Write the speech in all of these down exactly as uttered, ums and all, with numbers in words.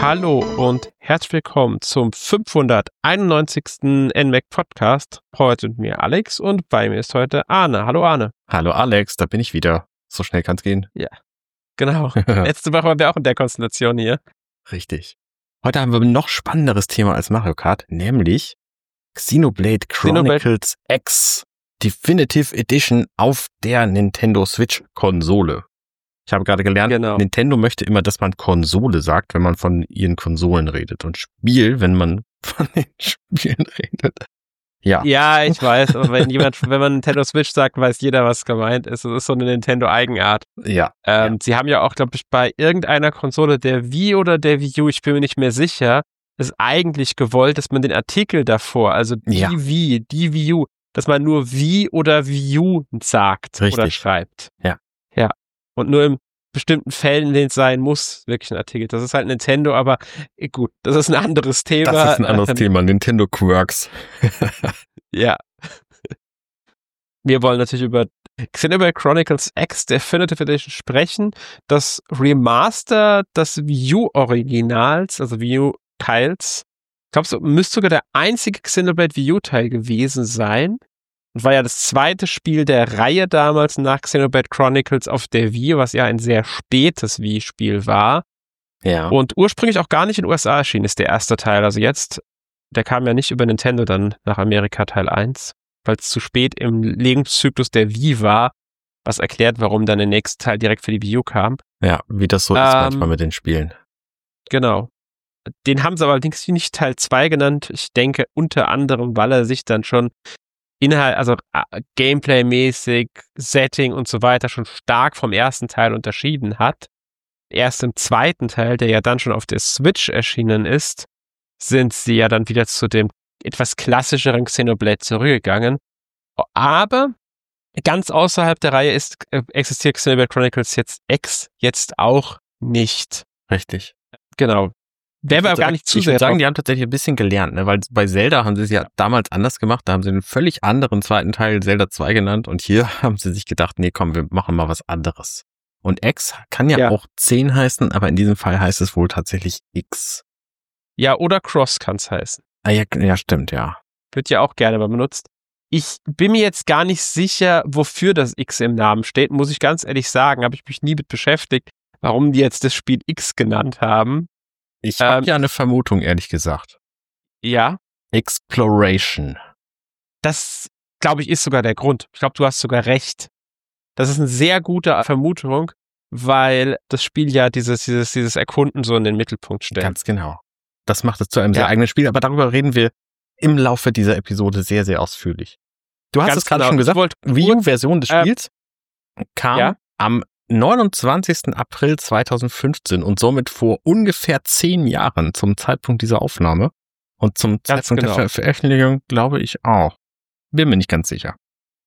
Hallo und herzlich willkommen zum fünfhunderteinundneunzigsten N M A C Podcast. Heute mit mir Alex und bei mir ist heute Arne. Hallo Arne. Hallo Alex, da bin ich wieder. So schnell kann's gehen. Ja, genau. Letzte Woche waren wir auch in der Konstellation hier. Richtig. Heute haben wir ein noch spannenderes Thema als Mario Kart, nämlich Xenoblade Chronicles Xenoblade X Definitive Edition auf der Nintendo Switch Konsole. Ich habe gerade gelernt, genau. Nintendo möchte immer, dass man Konsole sagt, wenn man von ihren Konsolen redet und Spiel, wenn man von den Spielen redet. Ja. Ja, ich weiß, aber wenn jemand, wenn man Nintendo Switch sagt, weiß jeder, was gemeint ist. Das ist so eine Nintendo-Eigenart. Ja. Ähm, ja. Sie haben ja auch, glaube ich, bei irgendeiner Konsole, der Wii oder der Wii U, ich bin mir nicht mehr sicher, ist eigentlich gewollt, dass man den Artikel davor, also die ja. Wii, die Wii U, dass man nur Wii oder Wii U sagt Richtig. oder schreibt. Ja. Ja. Und nur in bestimmten Fällen, in denen es sein muss, wirklich ein Artikel. Das ist halt Nintendo, aber gut, das ist ein anderes Thema. Das ist ein anderes ähm, Thema, Nintendo Quirks. Ja. Wir wollen natürlich über Xenoblade Chronicles X Definitive Edition sprechen. Das Remaster des Wii U-Originals, also Wii U-Teils. Ich glaube, es müsste sogar der einzige Xenoblade Wii U-Teil gewesen sein. Und war ja das zweite Spiel der Reihe damals nach Xenoblade Chronicles auf der Wii, was ja ein sehr spätes Wii-Spiel war. Ja. Und ursprünglich auch gar nicht in den U S A erschienen ist der erste Teil. Also jetzt, der kam ja nicht über Nintendo dann nach Amerika Teil eins, weil es zu spät im Lebenszyklus der Wii war, was erklärt, warum dann der nächste Teil direkt für die Wii U kam. Ja, wie das so ähm, ist manchmal mit den Spielen. Genau. Den haben sie aber allerdings nicht Teil zwei genannt. Ich denke unter anderem, weil er sich dann schon Inhalt, also äh, Gameplay-mäßig, Setting und so weiter schon stark vom ersten Teil unterschieden hat. Erst im zweiten Teil, der ja dann schon auf der Switch erschienen ist, sind sie ja dann wieder zu dem etwas klassischeren Xenoblade zurückgegangen. Aber ganz außerhalb der Reihe ist, äh, existiert Xenoblade Chronicles jetzt X jetzt auch nicht. Richtig. Genau. Wäre aber gar nicht zu ich sehr. Ich würde sagen, die haben tatsächlich ein bisschen gelernt, ne? Weil bei Zelda haben sie es ja damals anders gemacht. Da haben sie einen völlig anderen zweiten Teil Zelda zwei genannt und hier haben sie sich gedacht, nee, komm, wir machen mal was anderes. Und X kann ja, ja. auch zehn heißen, aber in diesem Fall heißt es wohl tatsächlich X. Ja, oder Cross kann es heißen. Ah, ja, ja, stimmt, ja. Wird ja auch gerne mal benutzt. Ich bin mir jetzt gar nicht sicher, wofür das X im Namen steht, muss ich ganz ehrlich sagen. Habe ich mich nie mit beschäftigt, warum die jetzt das Spiel X genannt haben. Ich habe ähm, ja eine Vermutung, ehrlich gesagt. Ja? Exploration. Das, glaube ich, ist sogar der Grund. Ich glaube, du hast sogar recht. Das ist eine sehr gute Vermutung, weil das Spiel ja dieses, dieses, dieses Erkunden so in den Mittelpunkt stellt. Ganz genau. Das macht es zu einem ja. sehr eigenen Spiel, aber darüber reden wir im Laufe dieser Episode sehr, sehr ausführlich. Du hast Ganz es gerade genau. schon gesagt, Wii U-Version des Spiels äh, kam ja? am neunundzwanzigsten April zweitausendfünfzehn und somit vor ungefähr zehn Jahren zum Zeitpunkt dieser Aufnahme. Und zum ganz Zeitpunkt genau. der Ver- Veröffentlichung glaube ich auch. Bin mir nicht ganz sicher.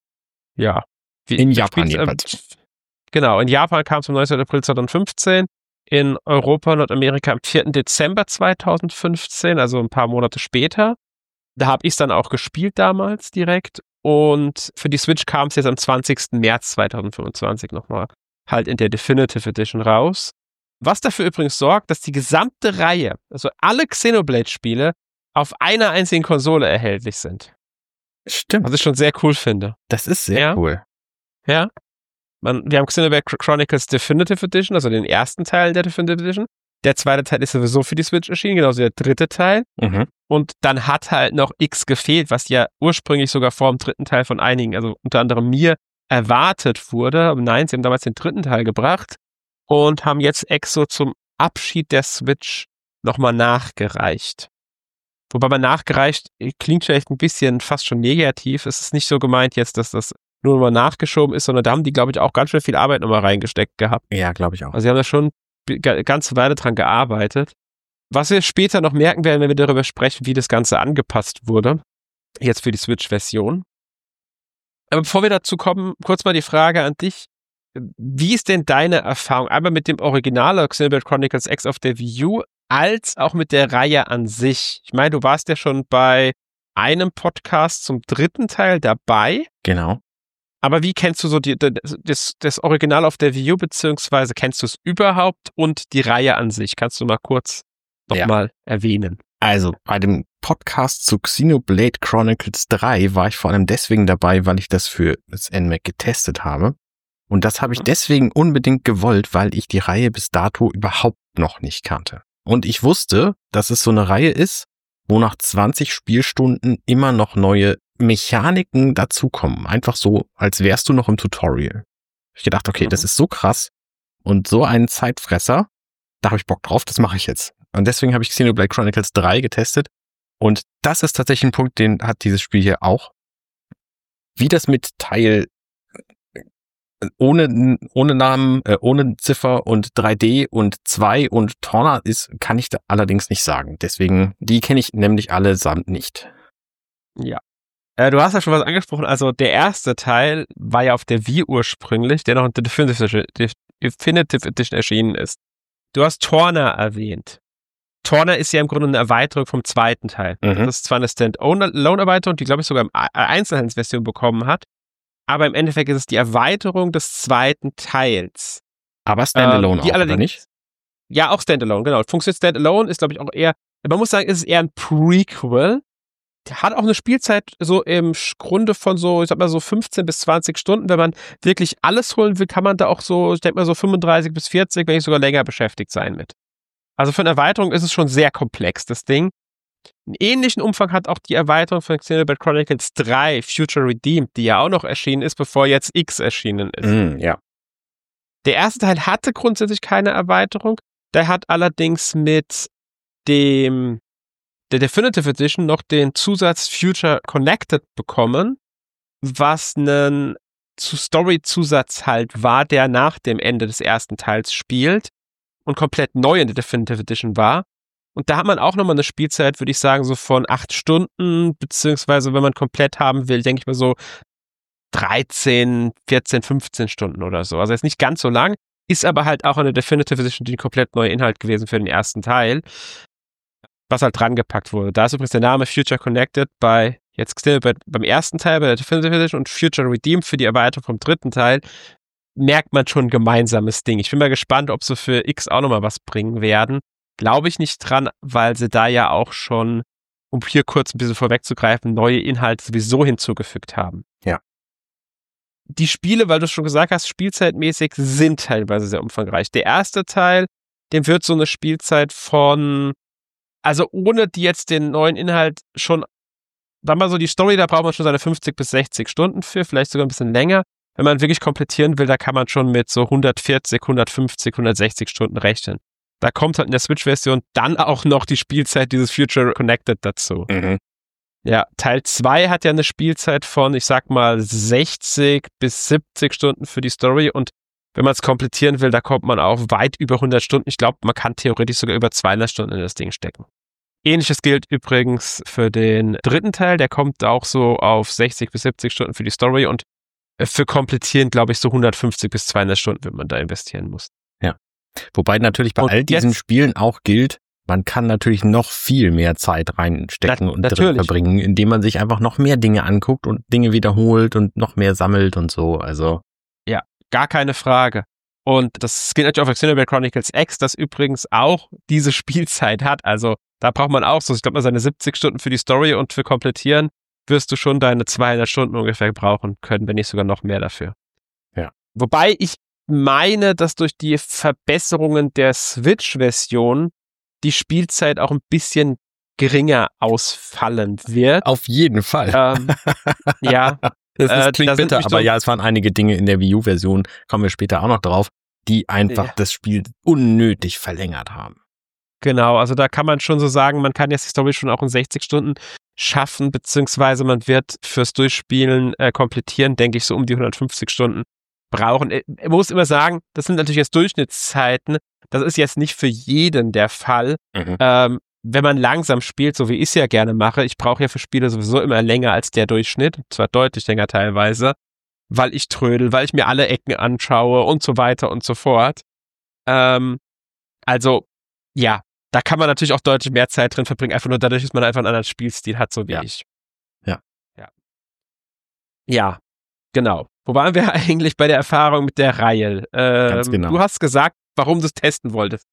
Ja. Wie, in Japan spielst, jedenfalls. Äh, genau, in Japan kam es am neunzehnten April zweitausendfünfzehn, in Europa, Nordamerika am vierten Dezember zweitausendfünfzehn, also ein paar Monate später. Da habe ich es dann auch gespielt damals direkt. Und für die Switch kam es jetzt am zwanzigsten März zweitausendfünfundzwanzig nochmal halt in der Definitive Edition raus. Was dafür übrigens sorgt, dass die gesamte Reihe, also alle Xenoblade-Spiele, auf einer einzigen Konsole erhältlich sind. Stimmt. Was ich schon sehr cool finde. Das ist sehr ja? cool. Ja. Man, wir haben Xenoblade Chronicles Definitive Edition, also den ersten Teil der Definitive Edition. Der zweite Teil ist sowieso für die Switch erschienen, genauso der dritte Teil. Mhm. Und dann hat halt noch X gefehlt, was ja ursprünglich sogar vor dem dritten Teil von einigen, also unter anderem mir, erwartet wurde. Aber nein, sie haben damals den dritten Teil gebracht und haben jetzt X so zum Abschied der Switch nochmal nachgereicht. Wobei man nachgereicht klingt vielleicht ein bisschen fast schon negativ. Es ist nicht so gemeint jetzt, dass das nur nochmal nachgeschoben ist, sondern da haben die, glaube ich, auch ganz schön viel Arbeit nochmal reingesteckt gehabt. Ja, glaube ich auch. Also sie haben da schon eine ganze Weile dran gearbeitet. Was wir später noch merken werden, wenn wir darüber sprechen, wie das Ganze angepasst wurde. Jetzt für die Switch-Version. Aber bevor wir dazu kommen, kurz mal die Frage an dich. Wie ist denn deine Erfahrung einmal mit dem Original Xenoblade Chronicles X auf der Wii U, als auch mit der Reihe an sich? Ich meine, du warst ja schon bei einem Podcast zum dritten Teil dabei. Genau. Aber wie kennst du so die, das, das Original auf der Wii U, beziehungsweise kennst du es überhaupt und die Reihe an sich? Kannst du mal kurz nochmal ja. erwähnen. Also bei dem Podcast zu Xenoblade Chronicles drei war ich vor allem deswegen dabei, weil ich das für das N M A C getestet habe. Und das habe ich deswegen unbedingt gewollt, weil ich die Reihe bis dato überhaupt noch nicht kannte. Und ich wusste, dass es so eine Reihe ist, wo nach zwanzig Spielstunden immer noch neue Mechaniken dazukommen. Einfach so, als wärst du noch im Tutorial. Ich gedacht, okay, mhm. das ist so krass und so ein Zeitfresser, da habe ich Bock drauf, das mache ich jetzt. Und deswegen habe ich Xenoblade Chronicles drei getestet. Und das ist tatsächlich ein Punkt, den hat dieses Spiel hier auch. Wie das mit Teil ohne ohne Namen, äh, ohne Ziffer und drei D und zwei und Torna ist, kann ich da allerdings nicht sagen. Deswegen, die kenne ich nämlich allesamt nicht. Ja. Äh, du hast ja schon was angesprochen. Also der erste Teil war ja auf der Wii ursprünglich, der noch in der Definitive, Definitive Edition erschienen ist. Du hast Torna erwähnt. Torna ist ja im Grunde eine Erweiterung vom zweiten Teil. Mhm. Das ist zwar eine Standalone-Erweiterung, die, glaube ich, sogar eine Einzelhands-Version bekommen hat, aber im Endeffekt ist es die Erweiterung des zweiten Teils. Aber Standalone ähm, auch, oder nicht? Ja, auch Standalone, genau. Funktioniert Standalone, ist, glaube ich, auch eher, man muss sagen, ist es eher ein Prequel. Hat auch eine Spielzeit so im Grunde von so, ich sag mal so fünfzehn bis zwanzig Stunden. Wenn man wirklich alles holen will, kann man da auch so, ich denke mal so fünfunddreißig bis vierzig, wenn nicht sogar länger beschäftigt sein mit. Also für eine Erweiterung ist es schon sehr komplex, das Ding. Einen ähnlichen Umfang hat auch die Erweiterung von Xenoblade Chronicles drei, Future Redeemed, die ja auch noch erschienen ist, bevor jetzt X erschienen ist. Mm, ja. Der erste Teil hatte grundsätzlich keine Erweiterung. Der hat allerdings mit dem der Definitive Edition noch den Zusatz Future Connected bekommen, was einen Story-Zusatz halt war, der nach dem Ende des ersten Teils spielt und komplett neu in der Definitive Edition war. Und da hat man auch nochmal eine Spielzeit, würde ich sagen, so von acht Stunden, beziehungsweise wenn man komplett haben will, denke ich mal so dreizehn, vierzehn, fünfzehn Stunden oder so. Also jetzt nicht ganz so lang, ist aber halt auch eine Definitive Edition die komplett neue Inhalt gewesen für den ersten Teil, was halt dran gepackt wurde. Da ist übrigens der Name Future Connected bei jetzt Xenoblade beim ersten Teil bei der Definitive Edition und Future Redeemed für die Erweiterung vom dritten Teil, merkt man schon ein gemeinsames Ding. Ich bin mal gespannt, ob sie für X auch nochmal was bringen werden. Glaube ich nicht dran, weil sie da ja auch schon, um hier kurz ein bisschen vorwegzugreifen, neue Inhalte sowieso hinzugefügt haben. Ja. Die Spiele, weil du es schon gesagt hast, spielzeitmäßig sind teilweise sehr umfangreich. Der erste Teil, dem wird so eine Spielzeit von, also ohne die jetzt den neuen Inhalt schon, sagen wir mal so, die Story, da braucht man schon seine fünfzig bis sechzig Stunden für, vielleicht sogar ein bisschen länger. Wenn man wirklich komplettieren will, da kann man schon mit so hundertvierzig, hundertfünfzig, hundertsechzig Stunden rechnen. Da kommt halt in der Switch-Version dann auch noch die Spielzeit dieses Future Connected dazu. Mhm. Ja, Teil zwei hat ja eine Spielzeit von, ich sag mal, sechzig bis siebzig Stunden für die Story und wenn man es komplettieren will, da kommt man auf weit über hundert Stunden. Ich glaube, man kann theoretisch sogar über zweihundert Stunden in das Ding stecken. Ähnliches gilt übrigens für den dritten Teil, der kommt auch so auf sechzig bis siebzig Stunden für die Story und für komplettieren, glaube ich, so hundertfünfzig bis zweihundert Stunden, wenn man da investieren muss. Ja. Wobei natürlich bei und all diesen jetzt, Spielen auch gilt, man kann natürlich noch viel mehr Zeit reinstecken na, und natürlich. drin verbringen, indem man sich einfach noch mehr Dinge anguckt und Dinge wiederholt und noch mehr sammelt und so. Also ja, gar keine Frage. Und das gilt natürlich auch für Xenoblade Chronicles X, das übrigens auch diese Spielzeit hat. Also da braucht man auch so, ich glaube mal seine siebzig Stunden für die Story und für Komplettieren wirst du schon deine zweihundert Stunden ungefähr brauchen können, wenn nicht sogar noch mehr dafür. Ja. Wobei ich meine, dass durch die Verbesserungen der Switch-Version die Spielzeit auch ein bisschen geringer ausfallen wird. Auf jeden Fall. Ähm, ja. Das ist, äh, klingt da bitter, aber so, ja, es waren einige Dinge in der Wii U-Version, kommen wir später auch noch drauf, die einfach ja. das Spiel unnötig verlängert haben. Genau, also da kann man schon so sagen, man kann jetzt die Story schon auch in sechzig Stunden schaffen, beziehungsweise man wird fürs Durchspielen äh, komplettieren, denke ich, so um die hundertfünfzig Stunden brauchen. Ich muss immer sagen, das sind natürlich jetzt Durchschnittszeiten, das ist jetzt nicht für jeden der Fall. Mhm. Ähm, wenn man langsam spielt, so wie ich es ja gerne mache, ich brauche ja für Spiele sowieso immer länger als der Durchschnitt, zwar deutlich länger teilweise, weil ich trödel, weil ich mir alle Ecken anschaue und so weiter und so fort. Ähm, also, ja, da kann man natürlich auch deutlich mehr Zeit drin verbringen, einfach nur dadurch, dass man einfach einen anderen Spielstil hat, so wie ja. ich. Ja. Ja. Ja, genau. Wo waren wir eigentlich bei der Erfahrung mit der Reihe? Ähm, Ganz genau. Du hast gesagt, warum du es testen wolltest.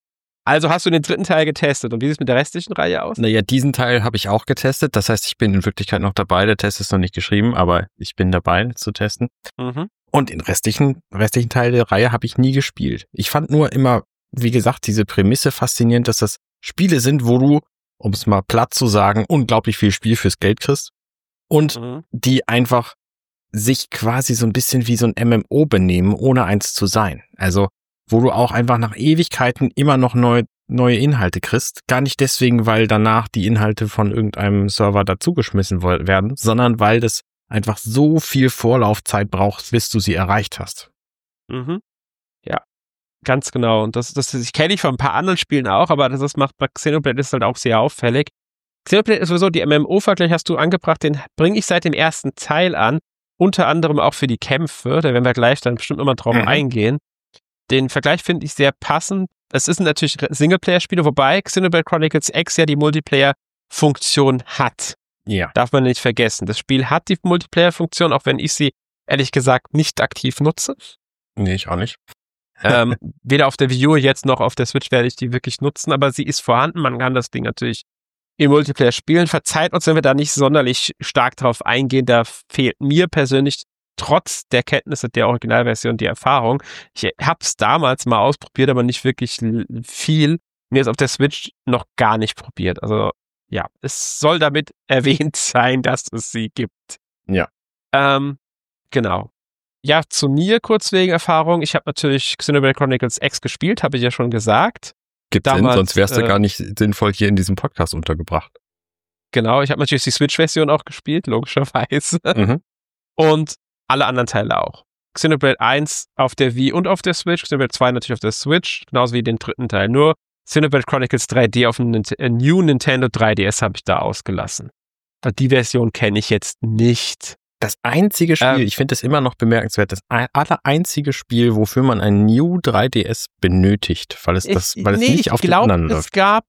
Also hast du den dritten Teil getestet und wie sieht es mit der restlichen Reihe aus? Naja, diesen Teil habe ich auch getestet. Das heißt, ich bin in Wirklichkeit noch dabei. Der Test ist noch nicht geschrieben, aber ich bin dabei zu testen. Mhm. Und den restlichen, restlichen Teil der Reihe habe ich nie gespielt. Ich fand nur immer, wie gesagt, diese Prämisse faszinierend, dass das Spiele sind, wo du, um es mal platt zu sagen, unglaublich viel Spiel fürs Geld kriegst und Mhm. die einfach sich quasi so ein bisschen wie so ein M M O benehmen, ohne eins zu sein. Also wo du auch einfach nach Ewigkeiten immer noch neu, neue Inhalte kriegst. Gar nicht deswegen, weil danach die Inhalte von irgendeinem Server dazugeschmissen werden, sondern weil das einfach so viel Vorlaufzeit braucht, bis du sie erreicht hast. Mhm. Ja, ganz genau. Und das, das, das kenne ich von ein paar anderen Spielen auch, aber das ist, macht bei Xenoblade ist halt auch sehr auffällig. Xenoblade ist sowieso, die M M O-Vergleich hast du angebracht, den bringe ich seit dem ersten Teil an, unter anderem auch für die Kämpfe, da werden wir gleich dann bestimmt nochmal drauf Mhm. eingehen. Den Vergleich finde ich sehr passend. Es sind natürlich Singleplayer-Spiele, wobei Xenoblade Chronicles X ja die Multiplayer-Funktion hat. Ja. Darf man nicht vergessen. Das Spiel hat die Multiplayer-Funktion, auch wenn ich sie ehrlich gesagt nicht aktiv nutze. Nee, ich auch nicht. ähm, weder auf der Wii U jetzt noch auf der Switch werde ich die wirklich nutzen, aber sie ist vorhanden. Man kann das Ding natürlich im Multiplayer spielen. Verzeiht uns, wenn wir da nicht sonderlich stark drauf eingehen. Da fehlt mir persönlich trotz der Kenntnisse der Originalversion die Erfahrung. Ich habe es damals mal ausprobiert, aber nicht wirklich viel. Mir ist auf der Switch noch gar nicht probiert. Also ja, es soll damit erwähnt sein, dass es sie gibt. Ja. Ähm, genau. Ja, zu mir kurz wegen Erfahrung. Ich habe natürlich Xenoblade Chronicles X gespielt, habe ich ja schon gesagt. Gibt Sinn, Damals, sonst wärst du äh, gar nicht sinnvoll hier in diesem Podcast untergebracht. Genau, ich habe natürlich die Switch-Version auch gespielt, logischerweise. Mhm. Und alle anderen Teile auch. Xenoblade eins auf der Wii und auf der Switch, Xenoblade zwei natürlich auf der Switch, genauso wie den dritten Teil. Nur Xenoblade Chronicles drei D auf dem Nint- äh, New Nintendo drei D S habe ich da ausgelassen. Die Version kenne ich jetzt nicht. Das einzige Spiel, Ähm, ich finde es immer noch bemerkenswert, das ein- aller einzige Spiel, wofür man ein New drei D S benötigt, weil es das, weil es nee, nicht ich auf den glaub, anderen es läuft. gab,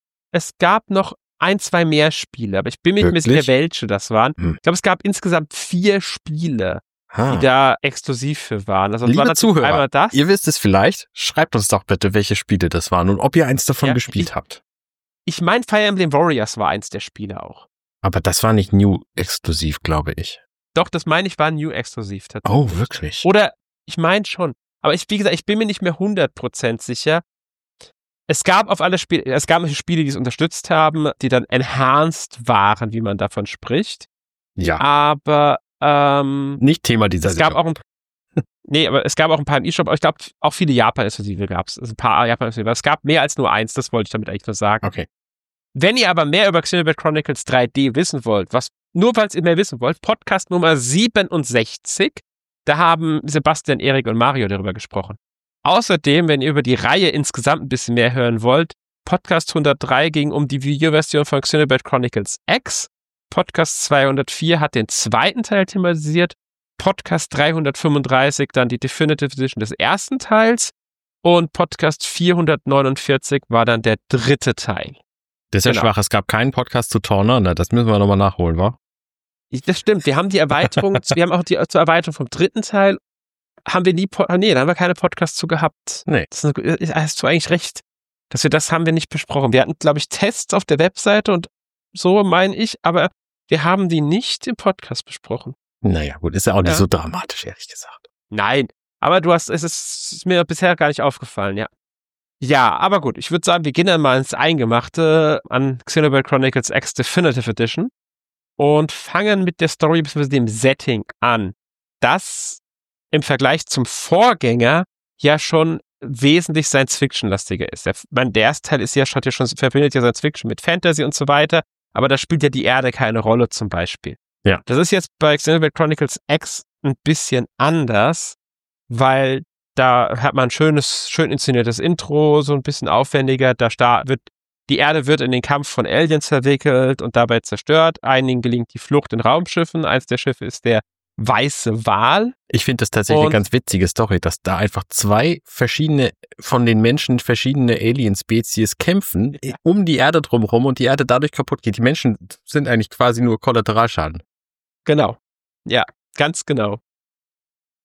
es gab noch ein, zwei mehr Spiele, aber ich bin mir nicht mehr Wirklich? sicher, welche das waren. Hm. Ich glaube, es gab insgesamt vier Spiele, Ha. die da exklusiv für waren. Also es war Liebe natürlich Zuhörer, einmal das. ihr wisst es vielleicht, schreibt uns doch bitte, welche Spiele das waren und ob ihr eins davon Ja, gespielt ich- habt. Ich meine, Fire Emblem Warriors war eins der Spiele auch. Aber das war nicht New exklusiv, glaube ich. Doch, das meine ich, war New exklusiv tatsächlich. Oh, wirklich? Oder ich meine schon. Aber ich, wie gesagt, ich bin mir nicht mehr hundert Prozent sicher. Es gab auf alle Spiele, es gab Spiele, die es unterstützt haben, die dann enhanced waren, wie man davon spricht. Ja, Aber ähm, nicht Thema dieser es gab Sendung. auch ein Nee, aber es gab auch ein paar im E-Shop, aber ich glaube, auch viele Japan-Exklusive gab es. Also ein paar Japan-Exklusive. Es gab mehr als nur eins, das wollte ich damit eigentlich nur sagen. Okay. Wenn ihr aber mehr über Xenoblade Chronicles drei D wissen wollt, was nur falls ihr mehr wissen wollt, Podcast Nummer siebenundsechzig, da haben Sebastian, Erik und Mario darüber gesprochen. Außerdem, wenn ihr über die Reihe insgesamt ein bisschen mehr hören wollt, Podcast hundertdrei ging um die Videoversion von Xenoblade Chronicles X, Podcast zweihundertvier hat den zweiten Teil thematisiert, Podcast dreihundertfünfunddreißig dann die Definitive Edition des ersten Teils und Podcast vierhundertneunundvierzig war dann der dritte Teil. Das ist ja Genau. schwach, es gab keinen Podcast zu Torna, ne? Das müssen wir nochmal nachholen, wa? Ich- Das stimmt, wir haben die Erweiterung, wir haben auch die zur Erweiterung vom dritten Teil, haben wir nie, Po- ah, nee, da haben wir keine Podcasts zu gehabt. Nee. Das ist, eine- ist- hast du eigentlich recht, dass wir das haben wir nicht besprochen. Wir hatten, glaube ich, Tests auf der Webseite und so meine ich, aber wir haben die nicht im Podcast besprochen. Naja, gut, ist ja auch nicht Ja. so dramatisch, ehrlich gesagt. Nein, aber du hast, es ist, ist mir bisher gar nicht aufgefallen, ja. Ja, aber gut, ich würde sagen, wir gehen dann mal ins Eingemachte an Xenoblade Chronicles X Definitive Edition und fangen mit der Story bzw. dem Setting an. Das im Vergleich zum Vorgänger ja schon wesentlich Science-Fiction-lastiger ist. Der, mein, der erste Teil ist ja, hat ja schon, verbindet ja Science-Fiction mit Fantasy und so weiter, aber da spielt ja die Erde keine Rolle zum Beispiel. Ja. Das ist jetzt bei Xenoblade Chronicles X ein bisschen anders, weil da hat man ein schönes, schön inszeniertes Intro, so ein bisschen aufwendiger. Da sta- wird, die Erde wird in den Kampf von Aliens verwickelt und dabei zerstört. Einigen gelingt die Flucht in Raumschiffen. Eins der Schiffe ist der Weiße Wal. Ich finde das tatsächlich Und- eine ganz witzige Story, dass da einfach zwei verschiedene, von den Menschen verschiedene Alien-Spezies kämpfen Ja. um die Erde drumherum und die Erde dadurch kaputt geht. Die Menschen sind eigentlich quasi nur Kollateralschaden. Genau. Ja, ganz genau.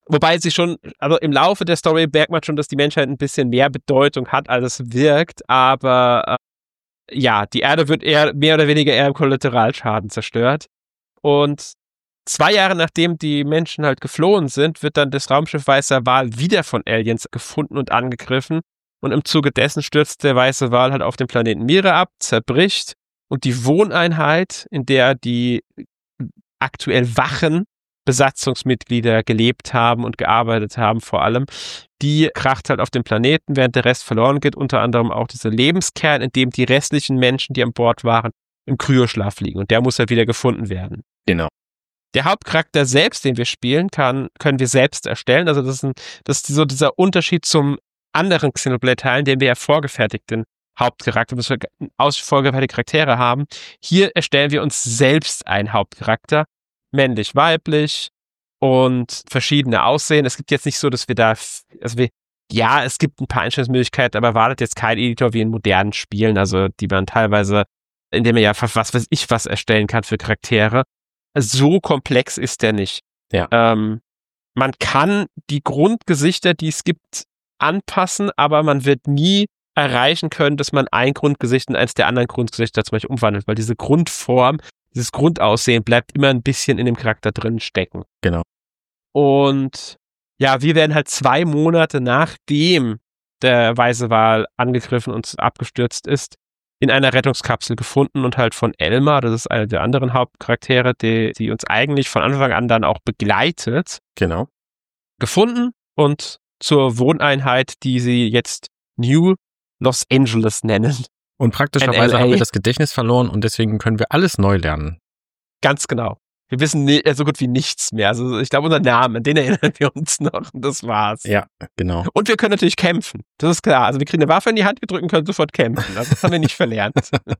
Wobei sie schon, also im Laufe der Story merkt man schon, dass die Menschheit ein bisschen mehr Bedeutung hat, als es wirkt, aber äh, ja, die Erde wird eher mehr oder weniger eher im Kollateralschaden zerstört. Und zwei Jahre nachdem die Menschen halt geflohen sind, wird dann das Raumschiff Weißer Wal wieder von Aliens gefunden und angegriffen. Und im Zuge dessen stürzt der Weiße Wal halt auf den Planeten Mira ab, zerbricht. Und die Wohneinheit, in der die aktuell wachen Besatzungsmitglieder gelebt haben und gearbeitet haben vor allem, die kracht halt auf dem Planeten, während der Rest verloren geht. Unter anderem auch dieser Lebenskern, in dem die restlichen Menschen, die an Bord waren, im Kryoschlaf liegen. Und der muss halt wieder gefunden werden. Genau. Der Hauptcharakter selbst, den wir spielen, kann, können wir selbst erstellen. Also das ist, ein, das ist so dieser Unterschied zum anderen Xenoblade-Teilen, den wir ja vorgefertigten Hauptcharakter, dass wir aus vorgefertigte Charaktere haben. Hier erstellen wir uns selbst einen Hauptcharakter, männlich, weiblich und verschiedene Aussehen. Es gibt jetzt nicht so, dass wir da, also wir, ja, es gibt ein paar Einstellungsmöglichkeiten, aber wartet jetzt kein Editor wie in modernen Spielen, also die man teilweise, indem man ja was weiß ich was erstellen kann für Charaktere. So komplex ist der nicht. Ja. Ähm, man kann die Grundgesichter, die es gibt, anpassen, aber man wird nie erreichen können, dass man ein Grundgesicht in eins der anderen Grundgesichter zum Beispiel umwandelt, weil diese Grundform, dieses Grundaussehen bleibt immer ein bisschen in dem Charakter drin stecken. Genau. Und ja, wir werden halt zwei Monate nachdem der Weiße Wal angegriffen und abgestürzt ist, in einer Rettungskapsel gefunden und halt von Elma, das ist eine der anderen Hauptcharaktere, die, die uns eigentlich von Anfang an dann auch begleitet, genau, gefunden und zur Wohneinheit, die sie jetzt New Los Angeles nennen. Und praktischerweise haben wir das Gedächtnis verloren und deswegen können wir alles neu lernen. Ganz genau. Wir wissen nie, so gut wie nichts mehr. Also ich glaube, unser Namen, an den erinnern wir uns noch und das war's. Ja, genau. Und wir können natürlich kämpfen. Das ist klar. Also wir kriegen eine Waffe in die Hand gedrückt und können sofort kämpfen. Also das haben wir nicht verlernt.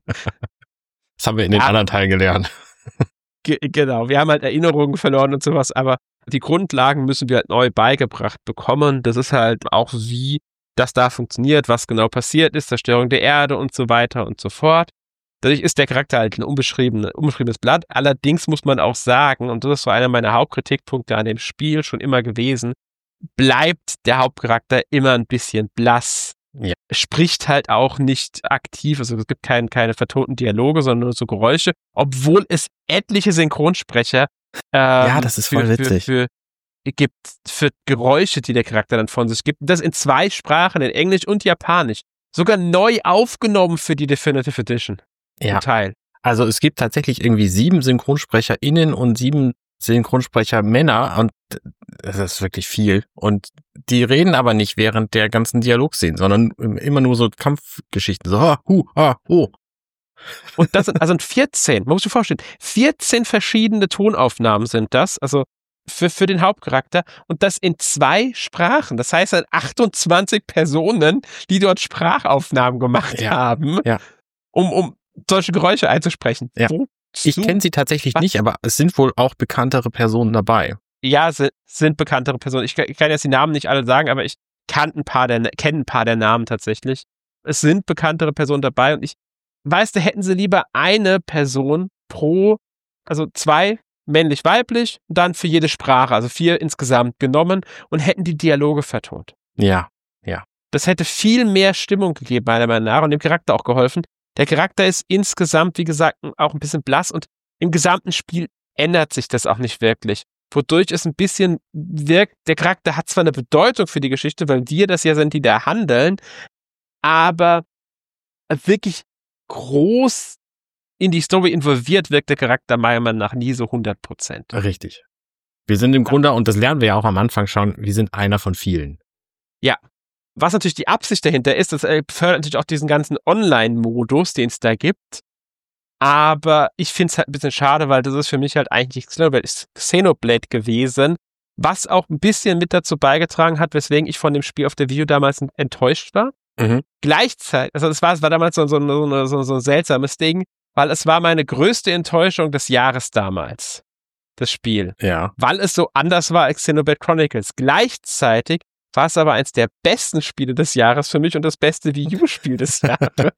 Das haben wir in den ja. anderen Teilen gelernt. Ge- genau. Wir haben halt Erinnerungen verloren und sowas, aber die Grundlagen müssen wir halt neu beigebracht bekommen. Das ist halt auch, wie das da funktioniert, was genau passiert ist, Zerstörung der Erde und so weiter und so fort. Dadurch ist der Charakter halt ein unbeschriebene, unbeschriebenes Blatt. Allerdings muss man auch sagen, und das ist so einer meiner Hauptkritikpunkte an dem Spiel schon immer gewesen, bleibt der Hauptcharakter immer ein bisschen blass. Ja. Spricht halt auch nicht aktiv, also es gibt kein, keine vertonten Dialoge, sondern nur so Geräusche, obwohl es etliche Synchronsprecher ähm, ja, das ist voll für, witzig. Für, für, gibt für Geräusche, die der Charakter dann von sich gibt. Das in zwei Sprachen, in Englisch und Japanisch. Sogar neu aufgenommen für die Definitive Edition. Ja, Teil. Also es gibt tatsächlich irgendwie sieben SynchronsprecherInnen und sieben Synchronsprecher Männer und das ist wirklich viel. Und die reden aber nicht während der ganzen Dialogszenen, sondern immer nur so Kampfgeschichten. So, ha, hu, ha, ho. Und das sind also vierzehn, man muss sich vorstellen, vierzehn verschiedene Tonaufnahmen sind das, also für, für den Hauptcharakter und das in zwei Sprachen. Das heißt, achtundzwanzig Personen, die dort Sprachaufnahmen gemacht ja. haben, ja. um, um solche Geräusche einzusprechen. Ja. Ich kenne sie tatsächlich Was? nicht, aber es sind wohl auch bekanntere Personen dabei. Ja, sind, sind bekanntere Personen. Ich, ich kann jetzt die Namen nicht alle sagen, aber ich kann ein paar der, kenne ein paar der Namen tatsächlich. Es sind bekanntere Personen dabei und ich weiß, da hätten sie lieber eine Person pro, also zwei männlich-weiblich und dann für jede Sprache, also vier insgesamt genommen und hätten die Dialoge vertont. Ja, ja. Das hätte viel mehr Stimmung gegeben, meiner Meinung nach, und dem Charakter auch geholfen. Der Charakter ist insgesamt, wie gesagt, auch ein bisschen blass und im gesamten Spiel ändert sich das auch nicht wirklich. Wodurch es ein bisschen wirkt, der Charakter hat zwar eine Bedeutung für die Geschichte, weil wir das ja sind, die da handeln, aber wirklich groß in die Story involviert wirkt der Charakter meiner Meinung nach nie so hundert Prozent. Richtig. Wir sind im Grunde, und das lernen wir ja auch am Anfang schon, wir sind einer von vielen. Ja. Was natürlich die Absicht dahinter ist, das fördert natürlich auch diesen ganzen Online-Modus, den es da gibt. Aber ich finde es halt ein bisschen schade, weil das ist für mich halt eigentlich Xenoblade gewesen, was auch ein bisschen mit dazu beigetragen hat, weswegen ich von dem Spiel auf der Wii U damals enttäuscht war. Mhm. Gleichzeitig, also es war, es war damals so, so, so, so, so ein seltsames Ding, weil es war meine größte Enttäuschung des Jahres damals, das Spiel. Ja. Weil es so anders war als Xenoblade Chronicles. Gleichzeitig war es aber eins der besten Spiele des Jahres für mich und das beste Wii U-Spiel des Jahres.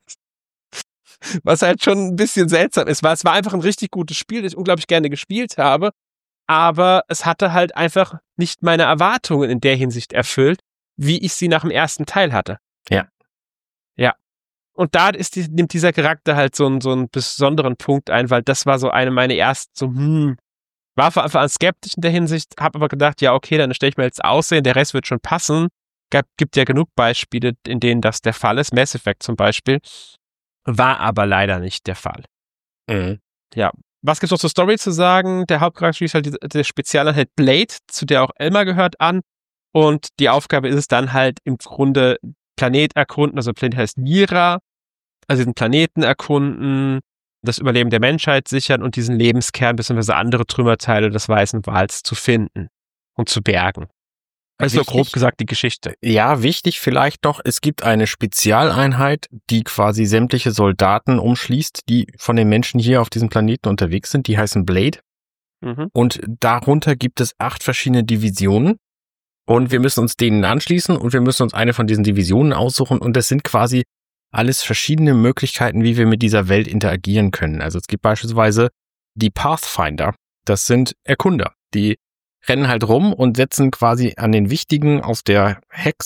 Was halt schon ein bisschen seltsam ist, weil es war einfach ein richtig gutes Spiel, das ich unglaublich gerne gespielt habe. aber es hatte halt einfach nicht meine Erwartungen in der Hinsicht erfüllt, wie ich sie nach dem ersten Teil hatte. Ja. Ja. Und da ist die, nimmt dieser Charakter halt so einen, so einen besonderen Punkt ein, weil das war so eine meiner ersten, so, hm, war von Anfang an skeptisch in der Hinsicht, habe aber gedacht, ja, okay, dann stelle ich mir jetzt Aussehen, der Rest wird schon passen. Gab, gibt ja genug Beispiele, in denen das der Fall ist. Mass Effect zum Beispiel. War aber leider nicht der Fall. Mhm. Ja. Was gibt's noch zur Story zu sagen? Der Hauptcharakter ist halt die, der Spezialeinheit Blade, zu der auch Elmar gehört, an. Und die Aufgabe ist es dann halt im Grunde Planet erkunden, also Planet heißt Mira, also diesen Planeten erkunden, das Überleben der Menschheit sichern und diesen Lebenskern bzw. andere Trümmerteile des Weißen Wals zu finden und zu bergen. Das ist so grob gesagt die Geschichte. Ja, wichtig vielleicht noch, es gibt eine Spezialeinheit, die quasi sämtliche Soldaten umschließt, die von den Menschen hier auf diesem Planeten unterwegs sind. Die heißen Blade. Mhm. Und darunter gibt es acht verschiedene Divisionen. Und wir müssen uns denen anschließen und wir müssen uns eine von diesen Divisionen aussuchen. Und das sind quasi alles verschiedene Möglichkeiten, wie wir mit dieser Welt interagieren können. Also es gibt beispielsweise die Pathfinder. Das sind Erkunder, die rennen halt rum und setzen quasi an den wichtigen, auf der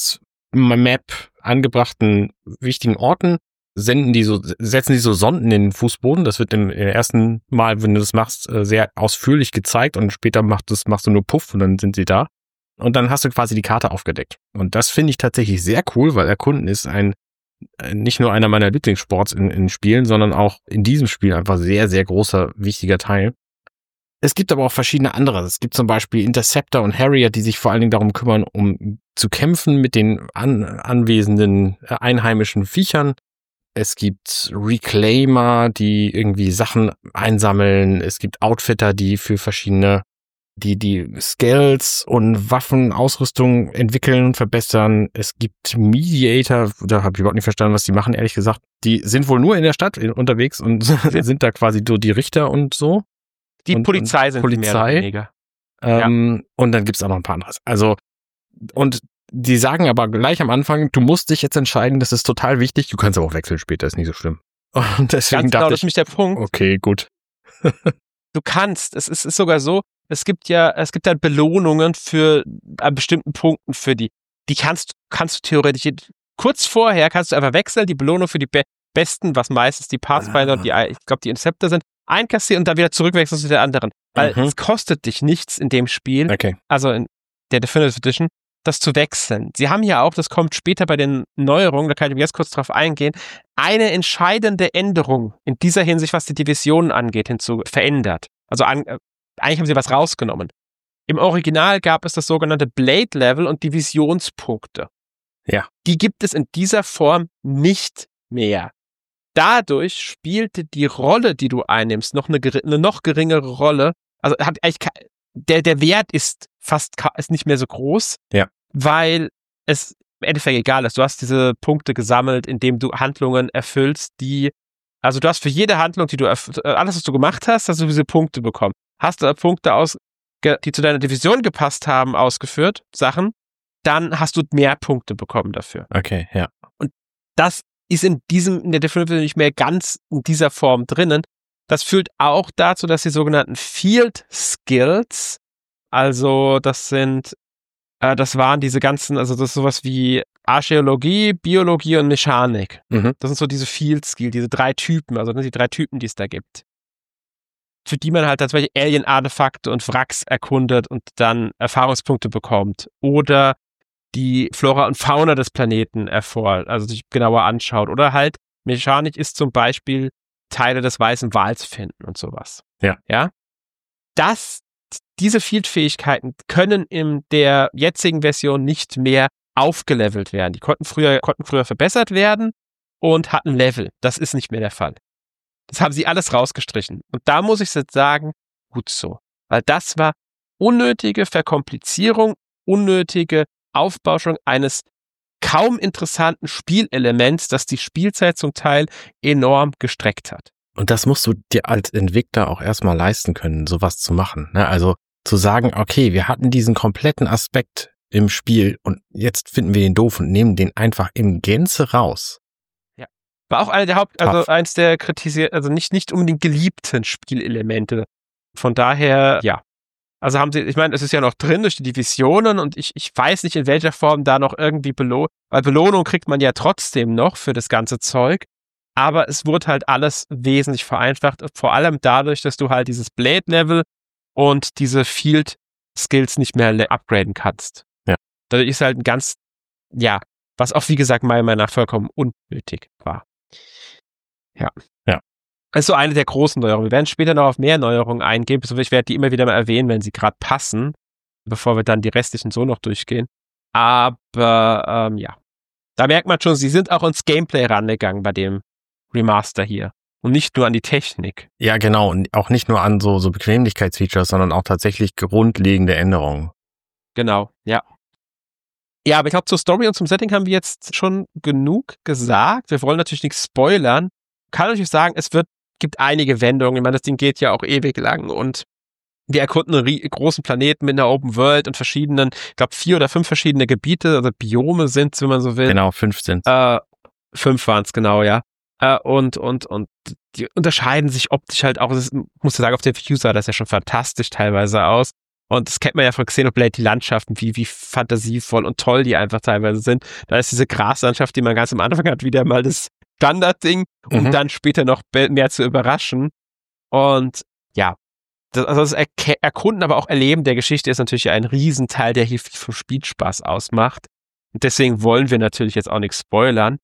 Hex-Map angebrachten wichtigen Orten, senden die so, setzen die so Sonden in den Fußboden. Das wird im ersten Mal, wenn du das machst, sehr ausführlich gezeigt und später macht das, machst du nur Puff und dann sind sie da. Und dann hast du quasi die Karte aufgedeckt. Und das finde ich tatsächlich sehr cool, weil Erkunden ist ein, nicht nur einer meiner Lieblingssports in, in Spielen, sondern auch in diesem Spiel einfach sehr, sehr großer, wichtiger Teil. Es gibt aber auch verschiedene andere. Es gibt zum Beispiel Interceptor und Harrier, die sich vor allen Dingen darum kümmern, um zu kämpfen mit den an, anwesenden einheimischen Viechern. Es gibt Reclaimer, die irgendwie Sachen einsammeln. Es gibt Outfitter, die für verschiedene, die die Skills und Waffenausrüstung entwickeln und verbessern. Es gibt Mediator, da habe ich überhaupt nicht verstanden, was die machen, ehrlich gesagt. Die sind wohl nur in der Stadt unterwegs und sind da quasi so die Richter und so. Die und, Polizei und sind Polizei. mehr oder weniger. Ähm, ja. Und dann gibt's auch noch ein paar anderes. Also, und die sagen aber gleich am Anfang, du musst dich jetzt entscheiden, das ist total wichtig. Du kannst aber auch wechseln später, ist nicht so schlimm. Und deswegen Ganz dachte genau, ich, das ist nämlich der Punkt. Okay, gut. Du kannst, es ist, ist sogar so, es gibt ja, es gibt halt Belohnungen für an bestimmten Punkten für die. Die kannst, kannst du theoretisch, kurz vorher kannst du einfach wechseln, die Belohnung für die be- besten, was meistens die Pathfinder und die, ich glaube, die Interceptor sind, einkassieren und dann wieder zurückwechseln zu der anderen. Weil mhm. es kostet dich nichts in dem Spiel, okay. also in der Definitive Edition, das zu wechseln. Sie haben ja auch, das kommt später bei den Neuerungen, da kann ich jetzt kurz drauf eingehen, eine entscheidende Änderung in dieser Hinsicht, was die Divisionen angeht, hinzu verändert. Also an, eigentlich haben sie was rausgenommen. Im Original gab es das sogenannte Blade Level und Divisionspunkte. Ja. Die gibt es in dieser Form nicht mehr. Dadurch spielte die Rolle, die du einnimmst, noch eine, eine noch geringere Rolle. Also hat eigentlich der, der Wert ist fast ist nicht mehr so groß, ja. weil es im Endeffekt egal ist. Du hast diese Punkte gesammelt, indem du Handlungen erfüllst, die, also du hast für jede Handlung, die du, alles, was du gemacht hast, hast du diese Punkte bekommen. Hast du Punkte aus, die zu deiner Division gepasst haben, ausgeführt, Sachen, dann hast du mehr Punkte bekommen dafür. Okay, ja. Und das ist in diesem, in der Definitive nicht mehr ganz in dieser Form drinnen. Das führt auch dazu, dass die sogenannten Field Skills, also das sind, äh, das waren diese ganzen, also das ist sowas wie Archäologie, Biologie und Mechanik. Mhm. Das sind so diese Field Skills, diese drei Typen, also die drei Typen, die es da gibt. Für die man halt tatsächlich Alien-Artefakte und Wracks erkundet und dann Erfahrungspunkte bekommt. Oder die Flora und Fauna des Planeten erforscht, also sich genauer anschaut. Oder halt, Mechanik ist zum Beispiel Teile des weißen Wals finden und sowas. Ja. Ja. Das, diese Field-Fähigkeiten können in der jetzigen Version nicht mehr aufgelevelt werden. Die konnten früher, konnten früher verbessert werden und hatten Level. Das ist nicht mehr der Fall. Das haben sie alles rausgestrichen. Und da muss ich jetzt sagen, gut so. Weil das war unnötige Verkomplizierung, unnötige Aufbauschung eines kaum interessanten Spielelements, das die Spielzeit zum Teil enorm gestreckt hat. Und das musst du dir als Entwickler auch erstmal leisten können, sowas zu machen. Ne? Also zu sagen, okay, wir hatten diesen kompletten Aspekt im Spiel und jetzt finden wir den doof und nehmen den einfach in Gänze raus. Ja. War auch einer der Haupt, also eins der kritisiert, also nicht, nicht unbedingt geliebten Spielelemente. Von daher, ja. Also haben sie, ich meine, es ist ja noch drin durch die Divisionen und ich, ich weiß nicht, in welcher Form da noch irgendwie Belohnung, weil Belohnung kriegt man ja trotzdem noch für das ganze Zeug, aber es wurde halt alles wesentlich vereinfacht, vor allem dadurch, dass du halt dieses Blade-Level und diese Field-Skills nicht mehr le- upgraden kannst. Ja. Dadurch ist halt ein ganz, ja, was auch wie gesagt meiner Meinung nach vollkommen unnötig war. Ja. Ja. Das ist so eine der großen Neuerungen. Wir werden später noch auf mehr Neuerungen eingehen. Ich werde die immer wieder mal erwähnen, wenn sie gerade passen, bevor wir dann die restlichen so noch durchgehen. Aber ähm, ja, da merkt man schon, sie sind auch ins Gameplay rangegangen bei dem Remaster hier. Und nicht nur an die Technik. Ja, genau. Und auch nicht nur an so, so Bequemlichkeitsfeatures, sondern auch tatsächlich grundlegende Änderungen. Genau, ja. Ja, aber ich glaube, zur Story und zum Setting haben wir jetzt schon genug gesagt. Wir wollen natürlich nichts spoilern. Kann natürlich sagen, es wird gibt einige Wendungen. Ich meine, das Ding geht ja auch ewig lang und wir erkunden einen großen Planeten mit einer Open World und verschiedenen, ich glaube, vier oder fünf verschiedene Gebiete, also Biome sind wenn man so will. Genau, fünf sind äh, Fünf waren es, genau, ja. Äh, und, und, und die unterscheiden sich optisch halt auch. Ich muss ja sagen, auf der View sah das ja schon fantastisch teilweise aus. Und das kennt man ja von Xenoblade, die Landschaften, wie, wie fantasievoll und toll die einfach teilweise sind. Da ist diese Graslandschaft, die man ganz am Anfang hat, wieder mal das Standardding, um mhm. dann später noch mehr zu überraschen. Und ja, das, also das Erke- Erkunden, aber auch Erleben der Geschichte ist natürlich ein Riesenteil, der hier viel vom Spielspaß ausmacht. Und deswegen wollen wir natürlich jetzt auch nichts spoilern.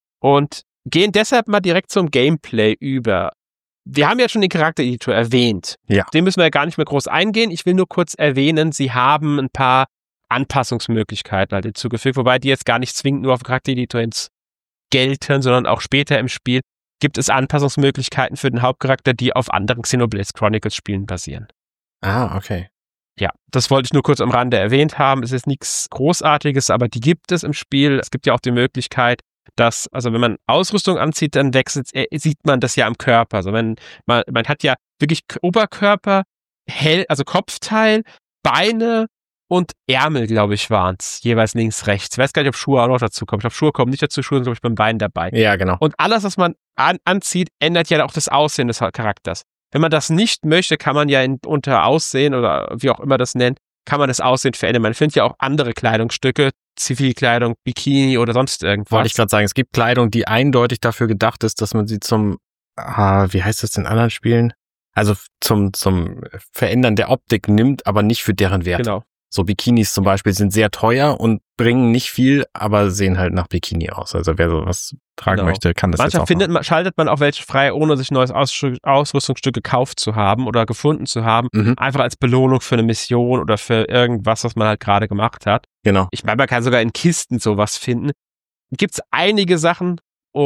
Und gehen deshalb mal direkt zum Gameplay über. Wir haben ja schon den Charaktereditor erwähnt. Ja. Den müssen wir ja gar nicht mehr groß eingehen. Ich will nur kurz erwähnen, sie haben ein paar Anpassungsmöglichkeiten halt hinzugefügt, wobei die jetzt gar nicht zwingend nur auf den Charaktereditor ins gelten, sondern auch später im Spiel gibt es Anpassungsmöglichkeiten für den Hauptcharakter, die auf anderen Xenoblade Chronicles Spielen basieren. Ah, okay. Ja, das wollte ich nur kurz am Rande erwähnt haben. Es ist nichts Großartiges, aber die gibt es im Spiel. Es gibt ja auch die Möglichkeit, dass, also wenn man Ausrüstung anzieht, dann wechselt, sieht man das ja am Körper. Also wenn man, man hat ja wirklich Oberkörper, hell, also Kopfteil, Beine und Ärmel, glaube ich, waren es. Jeweils links, rechts. Ich weiß gar nicht, ob Schuhe auch noch dazu kommen. Ich glaube, Schuhe kommen nicht dazu, Schuhe sind, glaube ich, beim Bein dabei. Ja, genau. Und alles, was man an, anzieht, ändert ja auch das Aussehen des Charakters. Wenn man das nicht möchte, kann man ja in, unter Aussehen oder wie auch immer das nennt, kann man das Aussehen verändern. Man findet ja auch andere Kleidungsstücke, Zivilkleidung, Bikini oder sonst irgendwas. Wollte ich gerade sagen, es gibt Kleidung, die eindeutig dafür gedacht ist, dass man sie zum, ah, wie heißt das in anderen Spielen? Also zum, zum Verändern der Optik nimmt, aber nicht für deren Wert. Genau. So Bikinis zum Beispiel sind sehr teuer und bringen nicht viel, aber sehen halt nach Bikini aus. Also wer sowas tragen genau. möchte, kann das Manchmal jetzt auch findet man, schaltet man auch welche frei, ohne sich ein neues Aus- Ausrüstungsstück gekauft zu haben oder gefunden zu haben. Mhm. Einfach als Belohnung für eine Mission oder für irgendwas, was man halt gerade gemacht hat. Genau. Ich meine, man kann sogar in Kisten sowas finden. Gibt es einige Sachen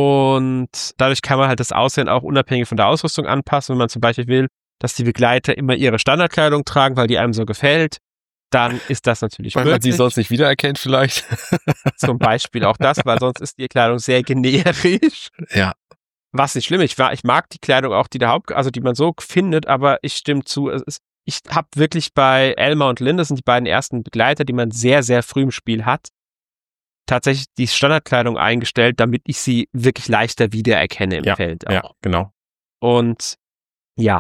und dadurch kann man halt das Aussehen auch unabhängig von der Ausrüstung anpassen. Wenn man zum Beispiel will, dass die Begleiter immer ihre Standardkleidung tragen, weil die einem so gefällt, dann ist das natürlich weil möglich. Weil man sie sonst nicht wiedererkennt vielleicht. Zum Beispiel auch das, weil sonst ist die Kleidung sehr generisch. Ja. Was nicht schlimm ist. Ich, ich mag die Kleidung auch, die der Haupt, also die man so findet, aber ich stimme zu, es ist, ich habe wirklich bei Elmer und Lynn, das sind die beiden ersten Begleiter, die man sehr, sehr früh im Spiel hat, tatsächlich die Standardkleidung eingestellt, damit ich sie wirklich leichter wiedererkenne im ja, Feld auch. Ja, genau. Und ja,